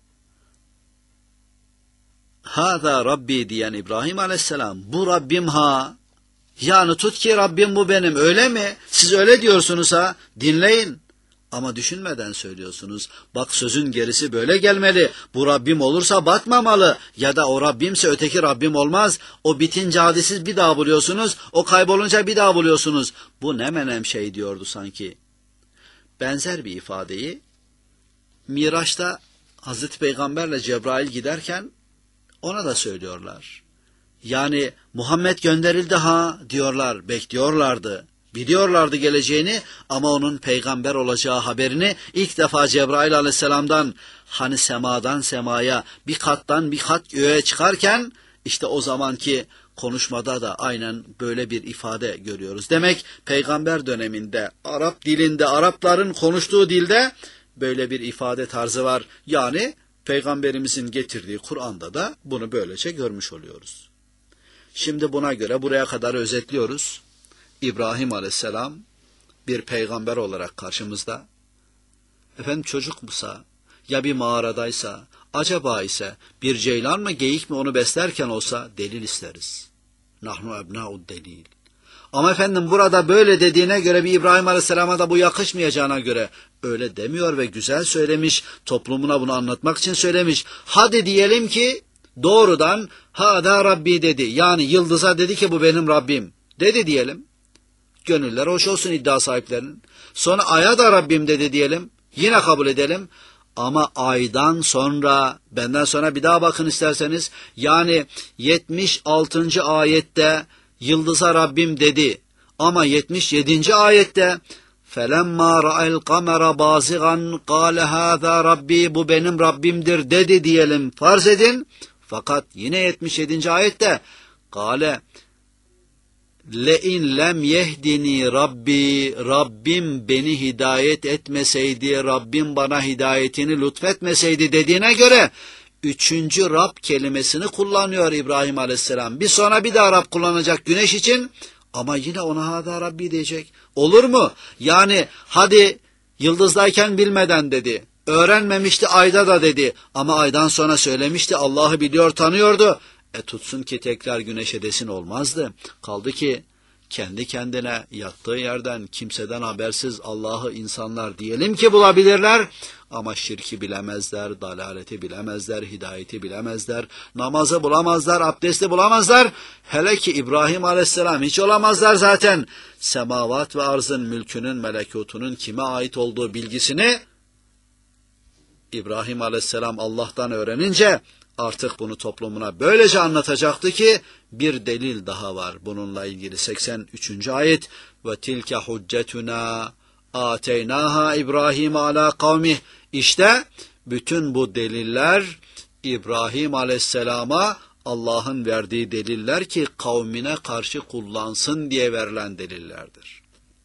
Hâzâ Rabbi diyen İbrahim Aleyhisselam, bu Rabbim ha. Yani tut ki Rabbim bu benim, öyle mi? Siz öyle diyorsunuz ha, dinleyin. Ama düşünmeden söylüyorsunuz. Bak sözün gerisi böyle gelmeli. Bu Rabbim olursa batmamalı. Ya da o Rabbimse öteki Rabbim olmaz. O bitince hadi siz bir daha buluyorsunuz. O kaybolunca bir daha buluyorsunuz. Bu ne menem şey diyordu sanki. Benzer bir ifadeyi Miraç'ta Hazreti Peygamberle Cebrail giderken ona da söylüyorlar. Yani Muhammed gönderildi ha diyorlar, bekliyorlardı. Biliyorlardı geleceğini ama onun peygamber olacağı haberini ilk defa Cebrail aleyhisselamdan, hani semadan semaya, bir kattan bir kat göğe çıkarken işte o zamanki konuşmada da aynen böyle bir ifade görüyoruz. Demek peygamber döneminde Arap dilinde, Arapların konuştuğu dilde böyle bir ifade tarzı var. Yani peygamberimizin getirdiği Kur'an'da da bunu böylece görmüş oluyoruz. Şimdi buna göre buraya kadar özetliyoruz. İbrahim Aleyhisselam bir peygamber olarak karşımızda. Efendim çocuk musa, ya bir mağaradaysa, acaba ise bir ceylan mı geyik mi onu beslerken olsa delil isteriz. Nahnu ebnâud delil. Ama efendim burada böyle dediğine göre bir İbrahim Aleyhisselam'a da bu yakışmayacağına göre öyle demiyor ve güzel söylemiş, toplumuna bunu anlatmak için söylemiş. Hadi diyelim ki doğrudan hâdâ Rabbi dedi. Yani yıldıza dedi ki bu benim Rabbim dedi diyelim. Gönüller hoş olsun iddia sahiplerinin. Sonra aya da Rabbim dedi diyelim. Yine kabul edelim. Ama aydan sonra, benden sonra bir daha bakın isterseniz. Yani 76. ayette yıldıza Rabbim dedi. Ama 77. ayette فَلَمَّا رَأَ الْقَمَرَ بَازِغًا قَالَ هَذَا Rabbi, bu benim Rabbimdir dedi diyelim. Farz edin. Fakat yine 77. ayette قَالَ لَاِنْ لَمْ يَهْدِنِي Rabbi, Rabbim beni hidayet etmeseydi, Rabbim bana hidayetini lütfetmeseydi dediğine göre 3. Rab kelimesini kullanıyor İbrahim Aleyhisselam. Bir sonra bir daha Rab kullanacak güneş için ama yine ona hâdâ Rabbi diyecek. Olur mu? Yani hadi yıldızdayken bilmeden dedi. Öğrenmemişti ayda da dedi. Ama aydan sonra söylemişti. Allah'ı biliyor, tanıyordu. Tutsun ki tekrar güneşe desin olmazdı. Kaldı ki kendi kendine yattığı yerden kimseden habersiz Allah'ı insanlar diyelim ki bulabilirler. Ama şirki bilemezler, dalaleti bilemezler, hidayeti bilemezler, namazı bulamazlar, abdesti bulamazlar. Hele ki İbrahim Aleyhisselam hiç olamazlar zaten. Semavat ve arzın mülkünün, melekutunun kime ait olduğu bilgisini İbrahim Aleyhisselam Allah'tan öğrenince artık bunu toplumuna böylece anlatacaktı ki bir delil daha var bununla ilgili. 83. ayet ve tilke huccetuna ateynaha İbrahim ala kavmih. İşte bütün bu deliller İbrahim Aleyhisselam'a Allah'ın verdiği deliller ki kavmine karşı kullansın diye verilen delillerdir.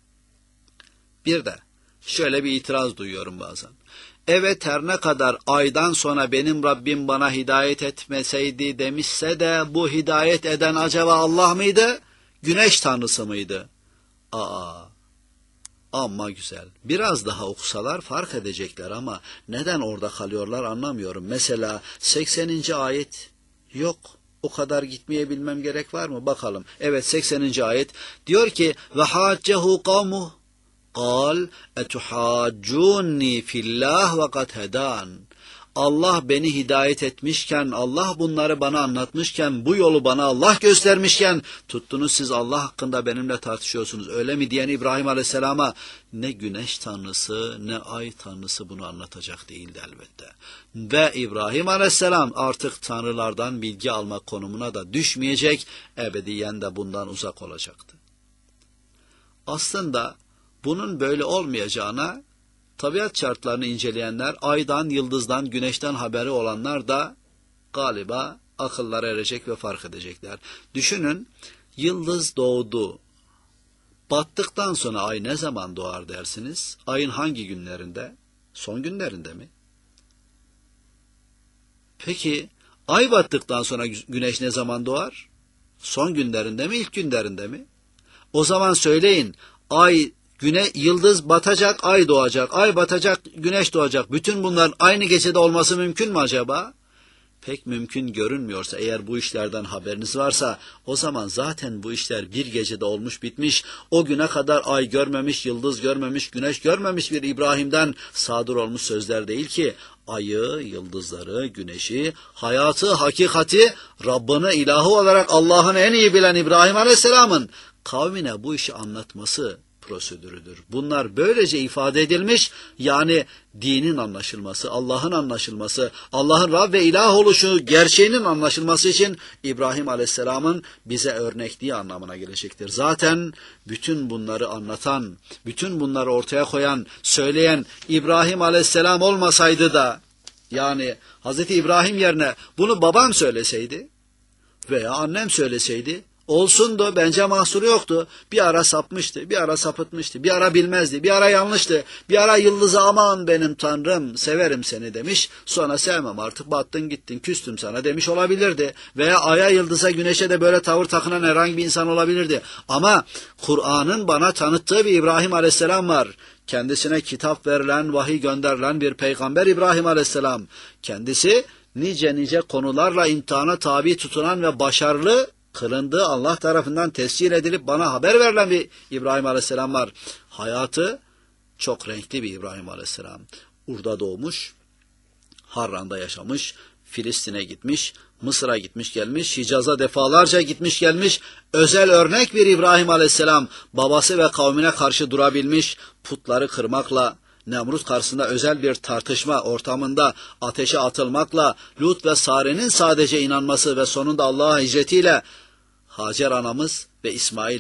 Bir de şöyle bir itiraz duyuyorum bazen. Evet, her ne kadar aydan sonra benim Rabbim bana hidayet etmeseydi demişse de bu hidayet eden acaba Allah mıydı? Güneş tanrısı mıydı? Amma güzel. Biraz daha okusalar fark edecekler ama neden orada kalıyorlar anlamıyorum. Mesela 80. ayet yok. O kadar gitmeye bilmem gerek var mı? Bakalım. Evet, 80. ayet diyor ki ve haccehu kavmuh kal etuhaccunni fillah ve kad hedan. Allah beni hidayet etmişken, Allah bunları bana anlatmışken, bu yolu bana Allah göstermişken, tuttunuz siz Allah hakkında benimle tartışıyorsunuz. Öyle mi diyen İbrahim Aleyhisselam'a ne güneş tanrısı ne ay tanrısı bunu anlatacak değildi elbette. Ve İbrahim Aleyhisselam artık tanrılardan bilgi almak konumuna da düşmeyecek, ebediyen de bundan uzak olacaktı. Aslında bunun böyle olmayacağına, tabiat şartlarını inceleyenler, aydan, yıldızdan, güneşten haberi olanlar da galiba akıllara erecek ve fark edecekler. Düşünün, yıldız doğdu. Battıktan sonra ay ne zaman doğar dersiniz? Ayın hangi günlerinde? Son günlerinde mi? Peki, ay battıktan sonra güneş ne zaman doğar? Son günlerinde mi, ilk günlerinde mi? O zaman söyleyin, yıldız batacak, ay doğacak, ay batacak, güneş doğacak. Bütün bunların aynı gecede olması mümkün mü acaba? Pek mümkün görünmüyorsa, eğer bu işlerden haberiniz varsa, o zaman zaten bu işler bir gecede olmuş bitmiş, o güne kadar ay görmemiş, yıldız görmemiş, güneş görmemiş bir İbrahim'den sadır olmuş sözler değil ki, ayı, yıldızları, güneşi, hayatı, hakikati, Rabbini, ilahı olarak Allah'ın en iyi bilen İbrahim Aleyhisselam'ın kavmine bu işi anlatması prosedürüdür. Bunlar böylece ifade edilmiş, yani dinin anlaşılması, Allah'ın anlaşılması, Allah'ın Rab ve ilah oluşu gerçeğinin anlaşılması için İbrahim Aleyhisselam'ın bize örnekliği anlamına gelecektir. Zaten bütün bunları anlatan, bütün bunları ortaya koyan, söyleyen İbrahim Aleyhisselam olmasaydı da, yani Hz. İbrahim yerine bunu babam söyleseydi veya annem söyleseydi, olsun da bence mahsuru yoktu. Bir ara sapmıştı, bir ara sapıtmıştı, bir ara bilmezdi, bir ara yanlıştı, bir ara yıldızı aman benim tanrım severim seni demiş, sonra sevmem artık battın gittin küstüm sana demiş olabilirdi. Veya aya, yıldıza, güneşe de böyle tavır takınan herhangi bir insan olabilirdi. Ama Kur'an'ın bana tanıttığı bir İbrahim Aleyhisselam var. Kendisine kitap verilen, vahiy gönderilen bir peygamber İbrahim Aleyhisselam. Kendisi nice konularla imtihana tabi tutulan ve başarılı kılındığı, Allah tarafından tescil edilip bana haber verilen bir İbrahim Aleyhisselam var. Hayatı çok renkli bir İbrahim Aleyhisselam. Ur'da doğmuş, Harran'da yaşamış, Filistin'e gitmiş, Mısır'a gitmiş gelmiş, Hicaz'a defalarca gitmiş gelmiş, özel örnek bir İbrahim Aleyhisselam, babası ve kavmine karşı durabilmiş, putları kırmakla, Nemrut karşısında özel bir tartışma ortamında ateşe atılmakla, Lut ve Sare'nin sadece inanması ve sonunda Allah'a hicretiyle, Hacer anamız ve İsmail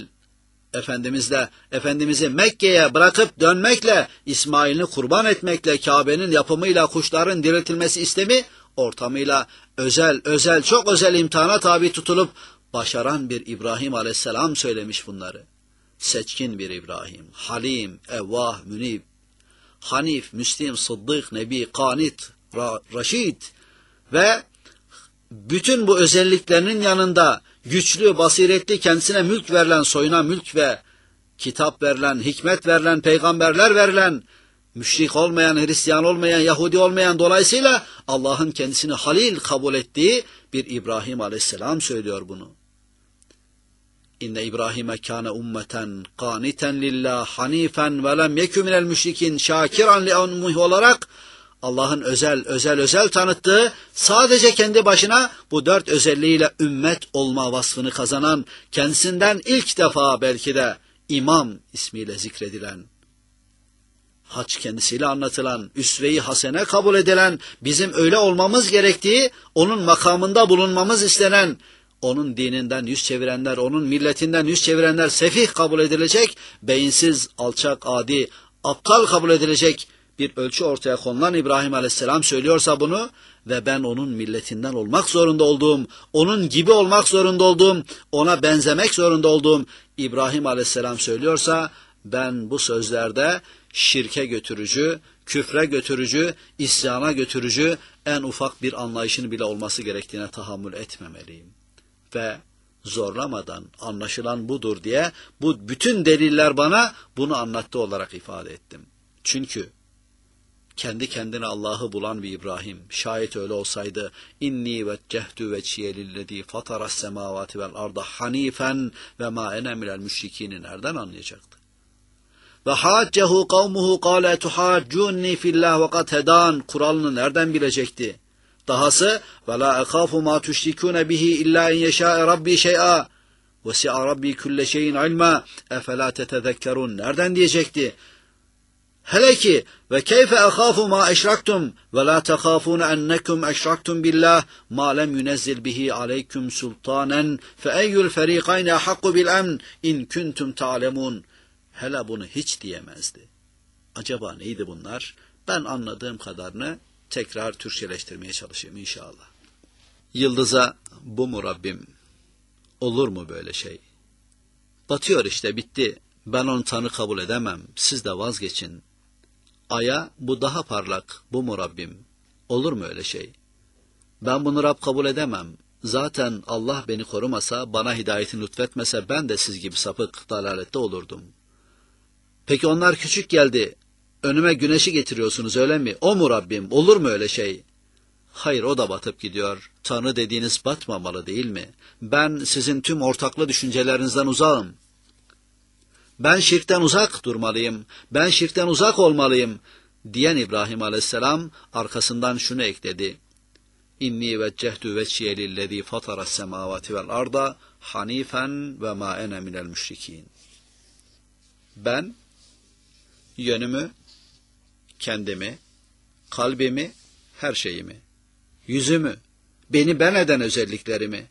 Efendimiz'i Mekke'ye bırakıp dönmekle, İsmail'ini kurban etmekle, Kabe'nin yapımıyla, kuşların diriltilmesi istemi ortamıyla özel, çok özel imtihana tabi tutulup başaran bir İbrahim Aleyhisselam söylemiş bunları. Seçkin bir İbrahim, halim, evvah, münib, Hanif, Müslim, Sıddık, Nebi, Kanit, Raşid ve bütün bu özelliklerinin yanında güçlü, basiretli, kendisine mülk verilen, soyuna mülk ve kitap verilen, hikmet verilen, peygamberler verilen, müşrik olmayan, Hristiyan olmayan, Yahudi olmayan, dolayısıyla Allah'ın kendisini halil kabul ettiği bir İbrahim Aleyhisselam söylüyor bunu. İnne İbrahim'e kâne ummeten qâniten lillah hanifen ve lem yekû minel müşrikin şâkiran li'anmuh olarak Allah'ın özel tanıttığı, sadece kendi başına bu 4 özelliğiyle ümmet olma vasfını kazanan, kendisinden ilk defa belki de imam ismiyle zikredilen, hac kendisiyle anlatılan, üsve-i hasene kabul edilen, bizim öyle olmamız gerektiği, onun makamında bulunmamız istenen, onun dininden yüz çevirenler, onun milletinden yüz çevirenler sefih kabul edilecek, beyinsiz, alçak, adi, aptal kabul edilecek bir ölçü ortaya konulan İbrahim Aleyhisselam söylüyorsa bunu ve ben onun milletinden olmak zorunda olduğum, onun gibi olmak zorunda olduğum, ona benzemek zorunda olduğum İbrahim Aleyhisselam söylüyorsa, ben bu sözlerde şirke götürücü, küfre götürücü, isyana götürücü en ufak bir anlayışın bile olması gerektiğine tahammül etmemeliyim. Ve zorlamadan anlaşılan budur diye bu bütün deliller bana bunu anlattı olarak ifade ettim. Çünkü kendi kendine Allah'ı bulan bir İbrahim, şayet öyle olsaydı, inni veccehtu veciye lillezî fataras semâvâti vel arda hanifen ve mâ ene minel müşrikîni nereden anlayacaktı? Ve haccehu kavmuhu kâle tuhaccûnni fillâh ve kad hedân kuralını nereden bilecekti? Dahası ve la ekhafu ma tuşrikûne bihi illâ in yeşâe rabbi şey'a vesi'a rabbi külle şeyin ilmâ efelâ tetezekkerûn nereden diyecekti? Hele ki ve keyfe ekhafu ma eşraktum ve la tehafûne ennekum eşraktum billah ma lem yunezzil bihi aleyküm sultanen fe eyyül ferîkayne hakku bil emn in kuntum ta'lemûn. Hele bunu hiç diyemezdi. Acaba neydi bunlar? Ben anladığım kadarını tekrar Türkçeleştirmeye çalışayım inşallah. Yıldıza bu mu Rabbim? Olur mu böyle şey? Batıyor işte bitti. Ben onu Tanrı kabul edemem. Siz de vazgeçin. Aya bu daha parlak. Bu mu Rabbim? Olur mu öyle şey? Ben bunu Rab kabul edemem. Zaten Allah beni korumasa, bana hidayetini lütfetmese ben de siz gibi sapık, dalalette olurdum. Peki onlar küçük geldi. Önüme güneşi getiriyorsunuz öyle mi? O mu Rabbim? Olur mu öyle şey? Hayır o da batıp gidiyor. Tanrı dediğiniz batmamalı değil mi? Ben sizin tüm ortaklı düşüncelerinizden uzağım. Ben şirkten uzak durmalıyım. Ben şirkten uzak olmalıyım. Diyen İbrahim aleyhisselam arkasından şunu ekledi. İnni veccehtu veciye lillezî fataras semâvâti vel arda hanifen ve mâ ene minel müşrikîn. Ben yönümü, kendimi, kalbimi, her şeyimi, yüzümü, beni ben eden özelliklerimi,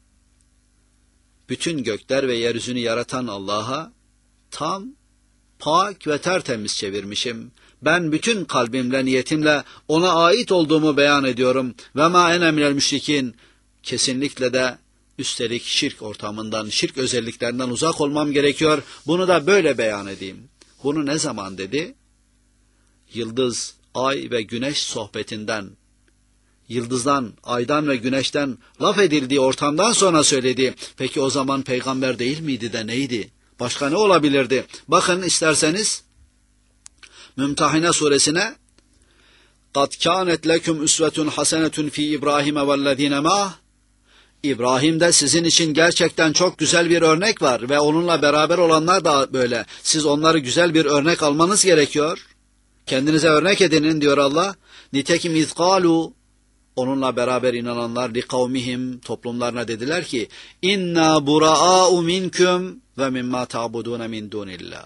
bütün gökler ve yeryüzünü yaratan Allah'a tam, pak ve tertemiz çevirmişim. Ben bütün kalbimle, niyetimle ona ait olduğumu beyan ediyorum. Ve ma ene minel müşrikin. Kesinlikle de üstelik şirk ortamından, şirk özelliklerinden uzak olmam gerekiyor. Bunu da böyle beyan edeyim. Bunu ne zaman dedi? Yıldız, ay ve güneş sohbetinden, yıldızdan, aydan ve güneşten laf edildiği ortamdan sonra söyledi. Peki o zaman peygamber değil miydi de neydi? Başka ne olabilirdi? Bakın isterseniz Mümtehine suresine قَدْ كَانَتْ لَكُمْ üsvetun hasenetun fi İbrahim وَالَّذ۪ينَ مَعَهُ İbrahim'de sizin için gerçekten çok güzel bir örnek var ve onunla beraber olanlar da böyle. Siz onları güzel bir örnek almanız gerekiyor. Kendinize örnek edinin diyor Allah. Nitekim izkalu onunla beraber inananlar li kavmihim toplumlarına dediler ki inna buraa'u minkum ve mimma ta'budun min dunillah.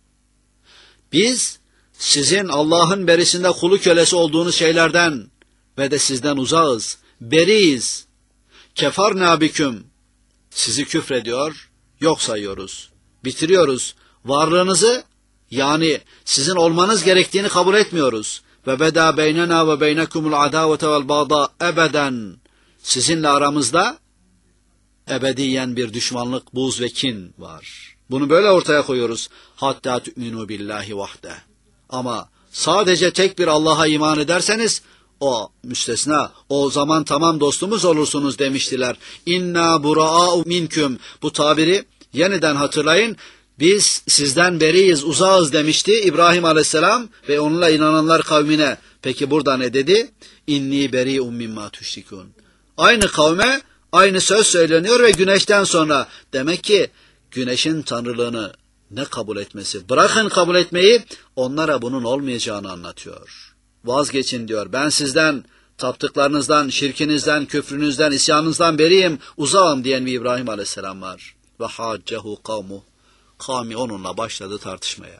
Biz sizin Allah'ın berisinde kulu kölesi olduğunuz şeylerden ve de sizden uzağız, beriyiz. Kefarna biküm. Sizi küfrediyor, yok sayıyoruz, bitiriyoruz. Varlığınızı yani sizin olmanız gerektiğini kabul etmiyoruz. Ve beda beynena ve beynekumul adavete vel bağda ebeden. Sizinle aramızda ebediyen bir düşmanlık, buz ve kin var. Bunu böyle ortaya koyuyoruz. Hatta tu'minu billahi vahde. Ama sadece tek bir Allah'a iman ederseniz o müstesna, o zaman tamam dostumuz olursunuz demiştiler. İnna buraa'u minküm. Bu tabiri yeniden hatırlayın. Biz sizden beriyiz, uzağız demişti İbrahim aleyhisselam ve onunla inananlar kavmine. Peki burada ne dedi? İnni beri'un mimma tüşrikûn. Aynı kavme aynı söz söyleniyor ve güneşten sonra. Demek ki güneşin tanrılığını ne kabul etmesi, bırakın kabul etmeyi, onlara bunun olmayacağını anlatıyor. Vazgeçin diyor. Ben sizden, taptıklarınızdan, şirkinizden, küfrünüzden, isyanınızdan beriyim, uzağım diyen bir İbrahim aleyhisselam var. Ve haccehu kavmuh. Kavmi onunla başladı tartışmaya.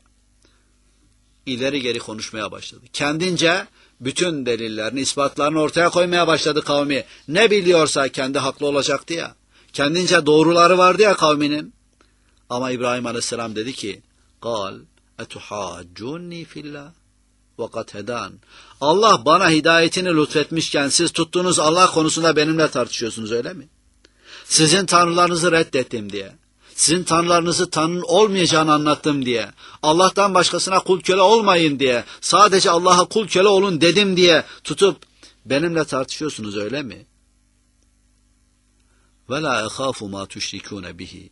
İleri geri konuşmaya başladı. Kendince bütün delillerini, ispatlarını ortaya koymaya başladı kavmi. Ne biliyorsa kendi haklı olacaktı ya. Kendince doğruları vardı ya kavminin. Ama İbrahim aleyhisselam dedi ki, قَالْ اَتُحَاجُّنِّي فِي اللّٰهِ وَقَدْ هَدَانِ Allah bana hidayetini lütfetmişken siz tuttuğunuz Allah konusunda benimle tartışıyorsunuz öyle mi? Sizin tanrılarınızı reddettim diye. Sizin tanrılarınızı Tanrı'nın olmayacağını anlattım diye. Allah'tan başkasına kul köle olmayın diye. Sadece Allah'a kul köle olun dedim diye tutup benimle tartışıyorsunuz öyle mi? وَلَا اَخَافُ مَا تُشْرِكُونَ بِهِ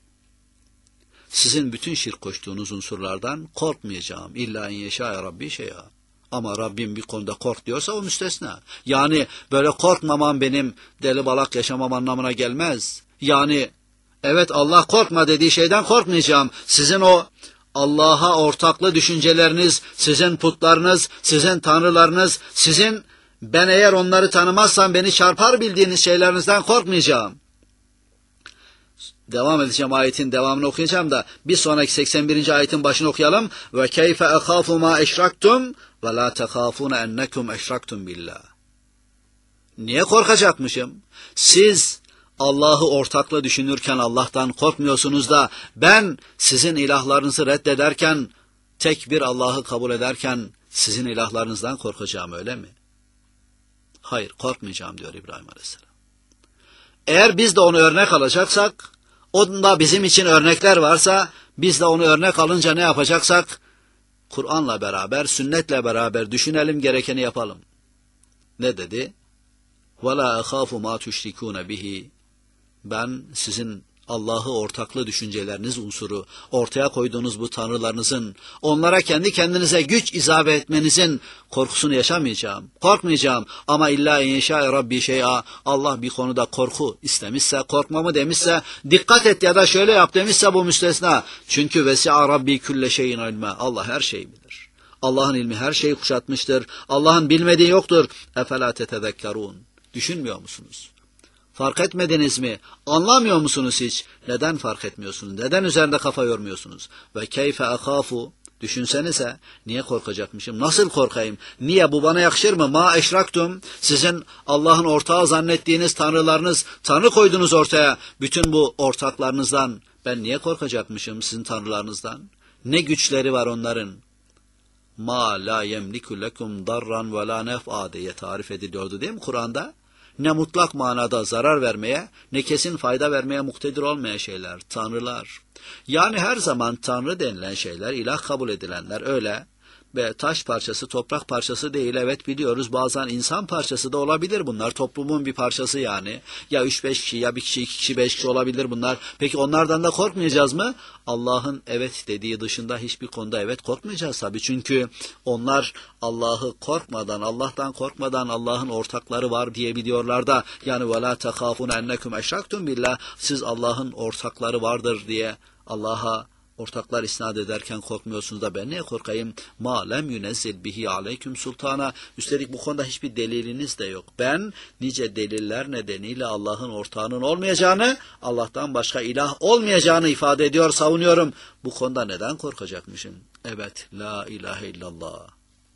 Sizin bütün şirk koştuğunuz unsurlardan korkmayacağım. İlla in yeşâe Rabbi şey'a. Ama Rabbim bir konuda kork diyorsa o müstesna. Yani böyle korkmamam benim deli balak yaşamam anlamına gelmez. Yani evet Allah korkma dediği şeyden korkmayacağım. Sizin o Allah'a ortaklı düşünceleriniz, sizin putlarınız, sizin tanrılarınız, sizin ben eğer onları tanımazsam beni çarpar bildiğiniz şeylerinizden korkmayacağım. Devam edeceğim, ayetin devamını okuyacağım da bir sonraki 81. ayetin başını okuyalım. Ve keyfe ekhafu ma eşraktum ve la tehafune ennekum eşraktum billah. Niye korkacakmışım? Siz Allah'ı ortakla düşünürken Allah'tan korkmuyorsunuz da ben sizin ilahlarınızı reddederken, tek bir Allah'ı kabul ederken sizin ilahlarınızdan korkacağım, öyle mi? Hayır, korkmayacağım diyor İbrahim Aleyhisselam. Eğer biz de onu örnek alacaksak, onda bizim için örnekler varsa, biz de onu örnek alınca ne yapacaksak, Kur'an'la beraber, sünnetle beraber düşünelim, gerekeni yapalım. Ne dedi? وَلَا أَخَافُ مَا تُشْرِكُونَ بِهِ. Ben sizin Allah'ı ortaklı düşünceleriniz unsuru, ortaya koyduğunuz bu tanrılarınızın, onlara kendi kendinize güç izabe etmenizin korkusunu yaşamayacağım, korkmayacağım. Ama illa inşa Rabbi şey'a, Allah bir konuda korku istemişse, korkmamı demişse, dikkat et ya da şöyle yap demişse bu müstesna. Çünkü vesi'a Rabbi külle şeyin ilme. Allah her şeyi bilir. Allah'ın ilmi her şeyi kuşatmıştır. Allah'ın bilmediği yoktur. Efela tetezekkerun. Düşünmüyor musunuz? Fark etmediniz mi? Anlamıyor musunuz hiç? Neden fark etmiyorsunuz? Neden üzerinde kafa yormuyorsunuz? Ve keyfe akhafu. Düşünsenize, niye korkacakmışım? Nasıl korkayım? Niye? Bu bana yakışır mı? Ma eşraktum. Sizin Allah'ın ortağı zannettiğiniz tanrılarınız, tanrı koydunuz ortaya. Bütün bu ortaklarınızdan ben niye korkacakmışım, sizin tanrılarınızdan? Ne güçleri var onların? Ma la yemliku lekum darran ve la nef'a diye tarif ediliyordu değil mi Kur'an'da? Ne mutlak manada zarar vermeye, ne kesin fayda vermeye muktedir olmayan şeyler, tanrılar. Yani her zaman tanrı denilen şeyler, ilah kabul edilenler öyle ve taş parçası, toprak parçası değil. Evet biliyoruz, bazen insan parçası da olabilir bunlar. Toplumun bir parçası yani. Ya 3-5 kişi, ya bir kişi, 2 kişi, 5 kişi olabilir bunlar. Peki onlardan da korkmayacağız mı? Allah'ın evet dediği dışında hiçbir konuda evet korkmayacağız tabii. Çünkü onlar Allah'ı korkmadan, Allah'tan korkmadan Allah'ın ortakları var diyebiliyorlar da. Yani وَلَا تَخَافُونَ اَنَّكُمْ اَشْرَكْتُمْ billah. Siz Allah'ın ortakları vardır diye Allah'a ortaklar isnat ederken korkmuyorsunuz da ben niye korkayım? Ma lem yunezzil bihi aleyküm sultana. Üstelik bu konuda hiçbir deliliniz de yok. Ben nice deliller nedeniyle Allah'ın ortağının olmayacağını, Allah'tan başka ilah olmayacağını ifade ediyor, savunuyorum. Bu konuda neden korkacakmışım? Evet, la ilahe illallah.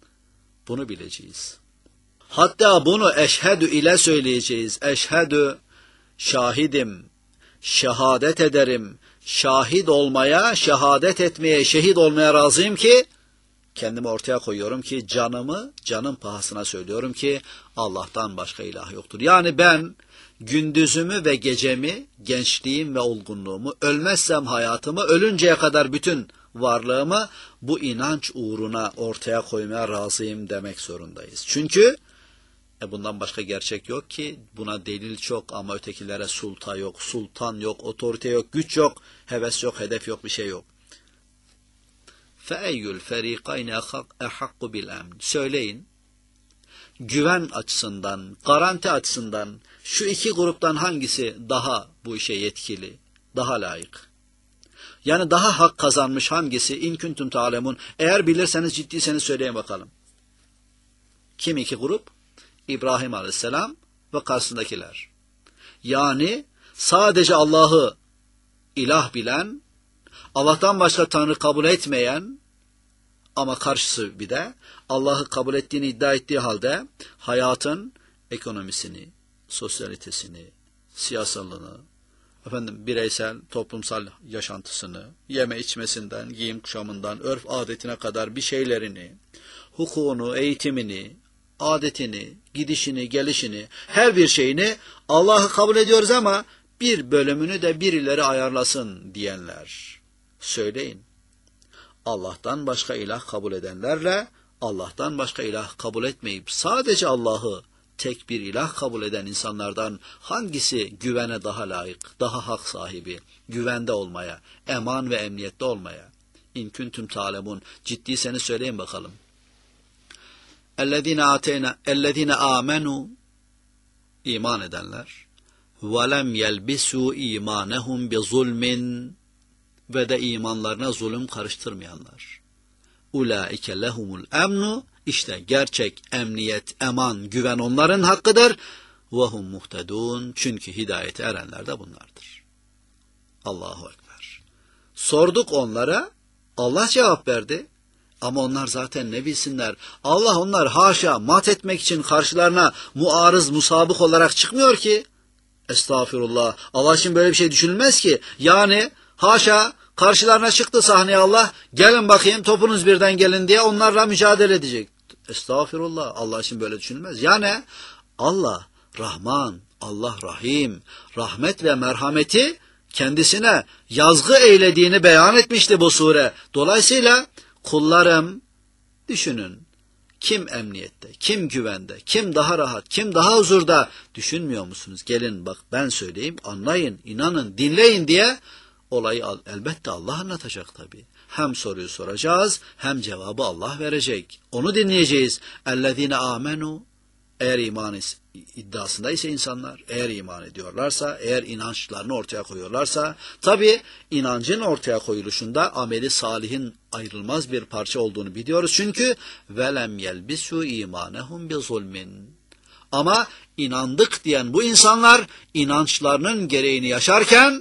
Bunu bileceğiz. Hatta bunu eşhedü ile söyleyeceğiz. Eşhedü, şahidim, şehadet ederim, şahit olmaya, şehadet etmeye, şehit olmaya razıyım ki, kendimi ortaya koyuyorum ki, canımı canım pahasına söylüyorum ki, Allah'tan başka ilah yoktur. Yani ben gündüzümü ve gecemi, gençliğim ve olgunluğumu, ölmezsem hayatımı, ölünceye kadar bütün varlığımı bu inanç uğruna ortaya koymaya razıyım demek zorundayız. Çünkü bundan başka gerçek yok ki, buna delil çok ama ötekilere sultan yok, otorite yok, güç yok, heves yok, hedef yok, bir şey yok. فَاَيُّ الْفَر۪يقَيْنِ اَحَقُّ بِالْاَمْنِ. Söyleyin, güven açısından, garanti açısından şu iki gruptan hangisi daha bu işe yetkili, daha layık? Yani daha hak kazanmış hangisi? İn kuntum ta'lemun. Eğer bilirseniz, ciddiyseniz söyleyin bakalım. Kim iki grup? İbrahim Aleyhisselam ve karşısındakiler. Yani sadece Allah'ı ilah bilen, Allah'tan başka Tanrı kabul etmeyen ama karşısı bir de Allah'ı kabul ettiğini iddia ettiği halde hayatın ekonomisini, sosyalitesini, siyasalını, bireysel, toplumsal yaşantısını, yeme içmesinden, giyim kuşamından, örf adetine kadar bir şeylerini, hukukunu, eğitimini, adetini, gidişini, gelişini, her bir şeyini Allah'ı kabul ediyoruz ama bir bölümünü de birileri ayarlasın diyenler. Söyleyin. Allah'tan başka ilah kabul edenlerle Allah'tan başka ilah kabul etmeyip sadece Allah'ı tek bir ilah kabul eden insanlardan hangisi güvene daha layık, daha hak sahibi, güvende olmaya, eman ve emniyette olmaya? İn kuntum ta'lemun. Ciddiyseniz söyleyin bakalım. ellezine amenu, iman edenler, ve lem yelbisu imanehum bi zulmin, ve de imanlarına zulüm karıştırmayanlar. Ulaike lehumul emnu, işte gerçek emniyet, eman, güven onların hakkıdır. Ve hum muhtedun, çünkü hidayete erenler de bunlardır. Allahu Ekber. Sorduk onlara, Allah cevap verdi. Ama onlar zaten ne bilsinler? Allah onlar haşa mat etmek için karşılarına muarız, musabık olarak çıkmıyor ki. Estağfirullah. Allah için böyle bir şey düşünülmez ki. Yani haşa karşılarına çıktı sahneye Allah. Gelin bakayım topunuz birden gelin diye onlarla mücadele edecek. Estağfirullah. Allah için böyle düşünülmez. Yani Allah Rahman, Allah Rahim, rahmet ve merhameti kendisine yazgı eylediğini beyan etmişti bu sure. Dolayısıyla kullarım, düşünün, kim emniyette, kim güvende, kim daha rahat, kim daha huzurda düşünmüyor musunuz? Gelin bak ben söyleyeyim, anlayın, inanın, dinleyin diye olayı elbette Allah anlatacak tabii. Hem soruyu soracağız, hem cevabı Allah verecek. Onu dinleyeceğiz. اَلَّذ۪ينَ آمَنُوا, eğer iman iddiasındaysa insanlar, eğer iman ediyorlarsa, eğer inançlarını ortaya koyuyorlarsa, tabi inancın ortaya koyuluşunda ameli salihin ayrılmaz bir parça olduğunu biliyoruz. Çünkü velem yelbisu imanehum bi zulmin. Ama inandık diyen bu insanlar inançlarının gereğini yaşarken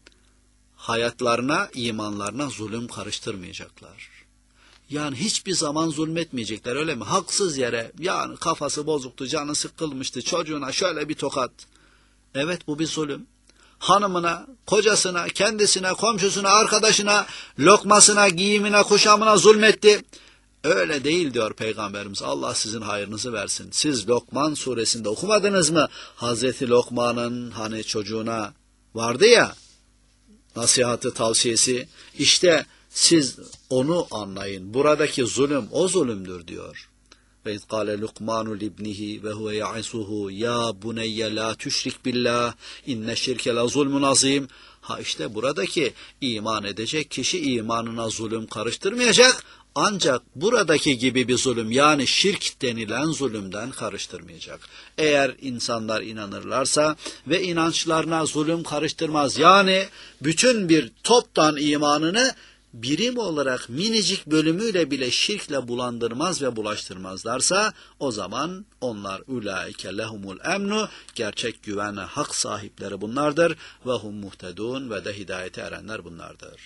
hayatlarına, imanlarına zulüm karıştırmayacaklar. Yani hiçbir zaman zulmetmeyecekler, öyle mi? Haksız yere, yani kafası bozuktu, canı sıkılmıştı, çocuğuna şöyle bir tokat. Evet, bu bir zulüm. Hanımına, kocasına, kendisine, komşusuna, arkadaşına, lokmasına, giyimine, kuşamına zulmetti. Öyle değil diyor Peygamberimiz. Allah sizin hayrınızı versin. Siz Lokman suresinde okumadınız mı? Hazreti Lokman'ın hani çocuğuna vardı ya, nasihatı, tavsiyesi. İşte siz onu anlayın. Buradaki zulüm o zulümdür diyor. Ve izkâle Lukmanu libnihi ve huve ya'isuhu ya buneyye la tüşrik billah inne şirke la zulmun azim. Ha işte buradaki iman edecek kişi imanına zulüm karıştırmayacak. Ancak buradaki gibi bir zulüm, yani şirk denilen zulümden karıştırmayacak. Eğer insanlar inanırlarsa ve inançlarına zulüm karıştırmaz, yani bütün bir toptan imanını birim olarak minicik bölümüyle bile şirkle bulandırmaz ve bulaştırmazlarsa, o zaman onlar ulaike lehumul emnu, gerçek güvene hak sahipleri bunlardır. Ve hum muhtedun, ve de hidayete erenler bunlardır.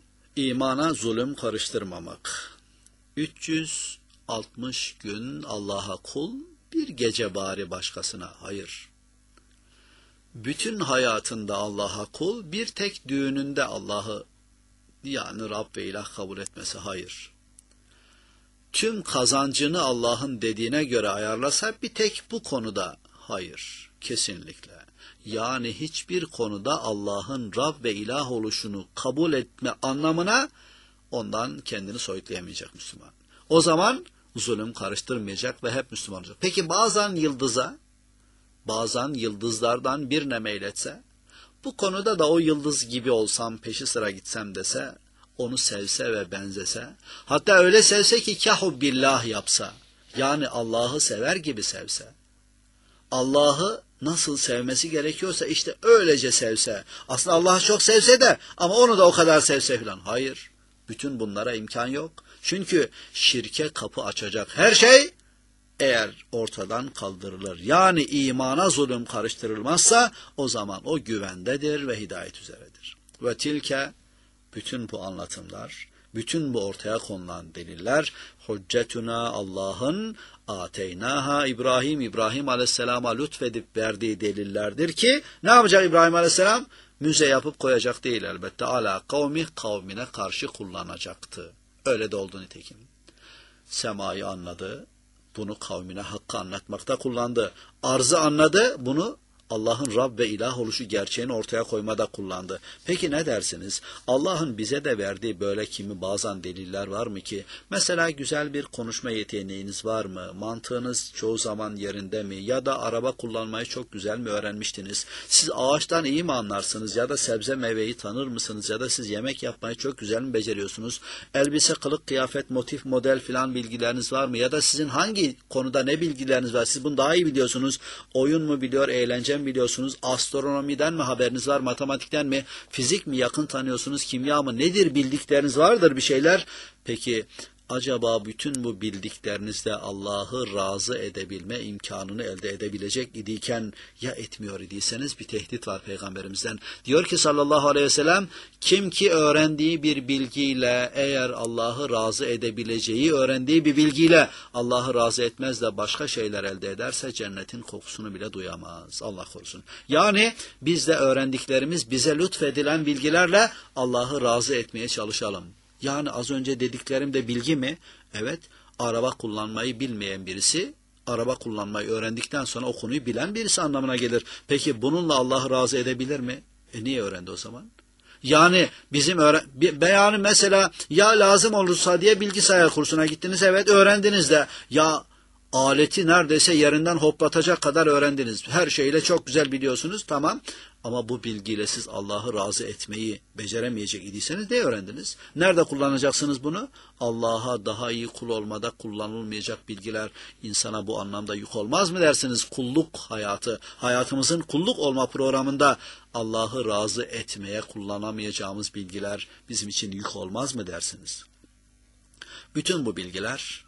İmana zulüm karıştırmamak. 360 gün Allah'a kul, bir gece bari başkasına hayır. Bütün hayatında Allah'a kul, bir tek düğününde Allah'ı, yani Rab ve ilah kabul etmesi hayır. Tüm kazancını Allah'ın dediğine göre ayarlasa bir tek bu konuda hayır, kesinlikle. Yani hiçbir konuda Allah'ın Rab ve ilah oluşunu kabul etme anlamına ondan kendini soyutlayamayacak Müslüman. O zaman zulüm karıştırmayacak ve hep Müslüman olacak. Peki bazen yıldızlardan birine meyletse, bu konuda da o yıldız gibi olsam, peşi sıra gitsem dese, onu sevse ve benzese, hatta öyle sevse ki kahu billah yapsa, yani Allah'ı sever gibi sevse, Allah'ı nasıl sevmesi gerekiyorsa işte öylece sevse, aslında Allah'ı çok sevse de ama onu da o kadar sevse filan. Hayır, bütün bunlara imkan yok. Çünkü şirke kapı açacak her şey eğer ortadan kaldırılır, yani imana zulüm karıştırılmazsa, o zaman o güvendedir ve hidayet üzeredir. Ve tilke, bütün bu anlatımlar, bütün bu ortaya konulan deliller, hüccetuna, Allah'ın ateynaha İbrahim aleyhisselama lütfedip verdiği delillerdir ki, ne yapacak İbrahim aleyhisselam? Müze yapıp koyacak değil elbette. Ala kavmine karşı kullanacaktı. Öyle de oldu nitekim. Semayı anladı, bunu kavmine hakkı anlatmakta kullandı. Arzı anladı, bunu Allah'ın Rab ve ilah oluşu gerçeğini ortaya koymada kullandı. Peki ne dersiniz? Allah'ın bize de verdiği böyle kimi bazen deliller var mı ki? Mesela güzel bir konuşma yeteneğiniz var mı? Mantığınız çoğu zaman yerinde mi? Ya da araba kullanmayı çok güzel mi öğrenmiştiniz? Siz ağaçtan iyi mi anlarsınız? Ya da sebze meyveyi tanır mısınız? Ya da siz yemek yapmayı çok güzel mi beceriyorsunuz? Elbise, kılık, kıyafet, motif, model filan bilgileriniz var mı? Ya da sizin hangi konuda ne bilgileriniz var? Siz bunu daha iyi biliyorsunuz. Oyun mu biliyor, eğlence mi biliyorsunuz? Astronomiden mi haberiniz var? Matematikten mi? Fizik mi yakın tanıyorsunuz? Kimya mı? Nedir bildikleriniz vardır bir şeyler? Peki acaba bütün bu bildiklerinizle Allah'ı razı edebilme imkanını elde edebilecek idiyken ya etmiyor idiyseniz bir tehdit var Peygamberimizden. Diyor ki sallallahu aleyhi ve sellem, kim ki öğrendiği bir bilgiyle eğer Allah'ı razı edebileceği öğrendiği bir bilgiyle Allah'ı razı etmez de başka şeyler elde ederse cennetin kokusunu bile duyamaz. Allah korusun. Yani biz de öğrendiklerimiz bize lütfedilen bilgilerle Allah'ı razı etmeye çalışalım. Yani az önce dediklerim de bilgi mi? Evet, araba kullanmayı bilmeyen birisi, araba kullanmayı öğrendikten sonra o konuyu bilen birisi anlamına gelir. Peki bununla Allah'ı razı edebilir mi? Niye öğrendi o zaman? Yani bizim yani mesela ya lazım olursa diye bilgisayar kursuna gittiniz, evet öğrendiniz de ya aleti neredeyse yerinden hoplatacak kadar öğrendiniz. Her şeyle çok güzel biliyorsunuz, tamam. Ama bu bilgiyle siz Allah'ı razı etmeyi beceremeyecek idiyseniz ne öğrendiniz? Nerede kullanacaksınız bunu? Allah'a daha iyi kul olmada kullanılmayacak bilgiler insana bu anlamda yük olmaz mı dersiniz? Kulluk hayatı, hayatımızın kulluk olma programında Allah'ı razı etmeye kullanamayacağımız bilgiler bizim için yük olmaz mı dersiniz? Bütün bu bilgiler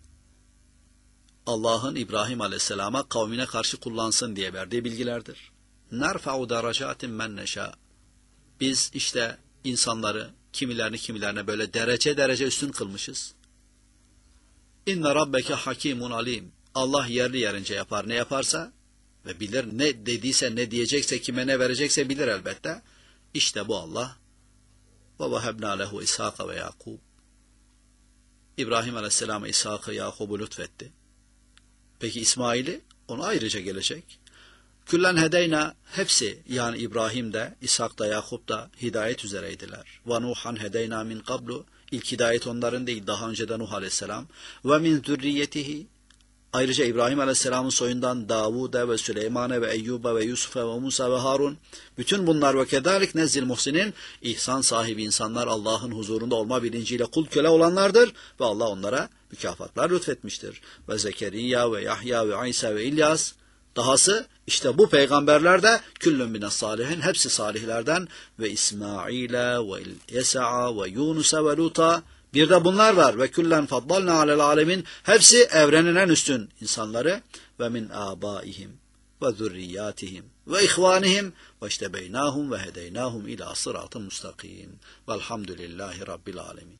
Allah'ın İbrahim Aleyhisselam'a kavmine karşı kullansın diye verdiği bilgilerdir. Nerfa'u deracatin men neşâ. Biz işte insanları kimilerine böyle derece derece üstün kılmışız. İnne rabbeke hakimun alim. Allah yerli yerince yapar ne yaparsa ve bilir, ne dediyse ne diyecekse kime ne verecekse bilir elbette. İşte bu Allah. Ve vehebnâ lehu İshâka ve Yakub. İbrahim Aleyhisselam'a İshâk'ı, Yakub'u lütfetti. Peki İsmail'i? Ona ayrıca gelecek. Küllen hedeyna, hepsi yani İbrahim de, İshak da, Yakup da hidayet üzereydiler. Ve Nuhan hedeyna min qablu, ilk hidayet onların değil, daha önce de Nuh Aleyhisselam. Ve min zürriyetihi, ayrıca İbrahim Aleyhisselam'ın soyundan Davud'a ve Süleyman'a ve Eyyub'a ve Yusuf'a ve Musa ve Harun, bütün bunlar ve kedalik nezzil muhsinin, ihsan sahibi insanlar Allah'ın huzurunda olma bilinciyle kul köle olanlardır ve Allah onlara mükafatlar lütfetmiştir. Ve Zekeriya ve Yahya ve İsa ve İlyas, dahası işte bu peygamberler de küllün mines salihin, hepsi salihlerden ve İsmail'e ve Yesa'a ve Yunus'a ve Lut'a, bir de bunlar var ve küllen faddalna alel alemin, hepsi evrenin en üstün insanları ve min abaihim ve zürriyatihim ve ihvanihim ve iştebeynahum ve hedeynahum ila sıratın mustakim velhamdülillahi rabbil alemin.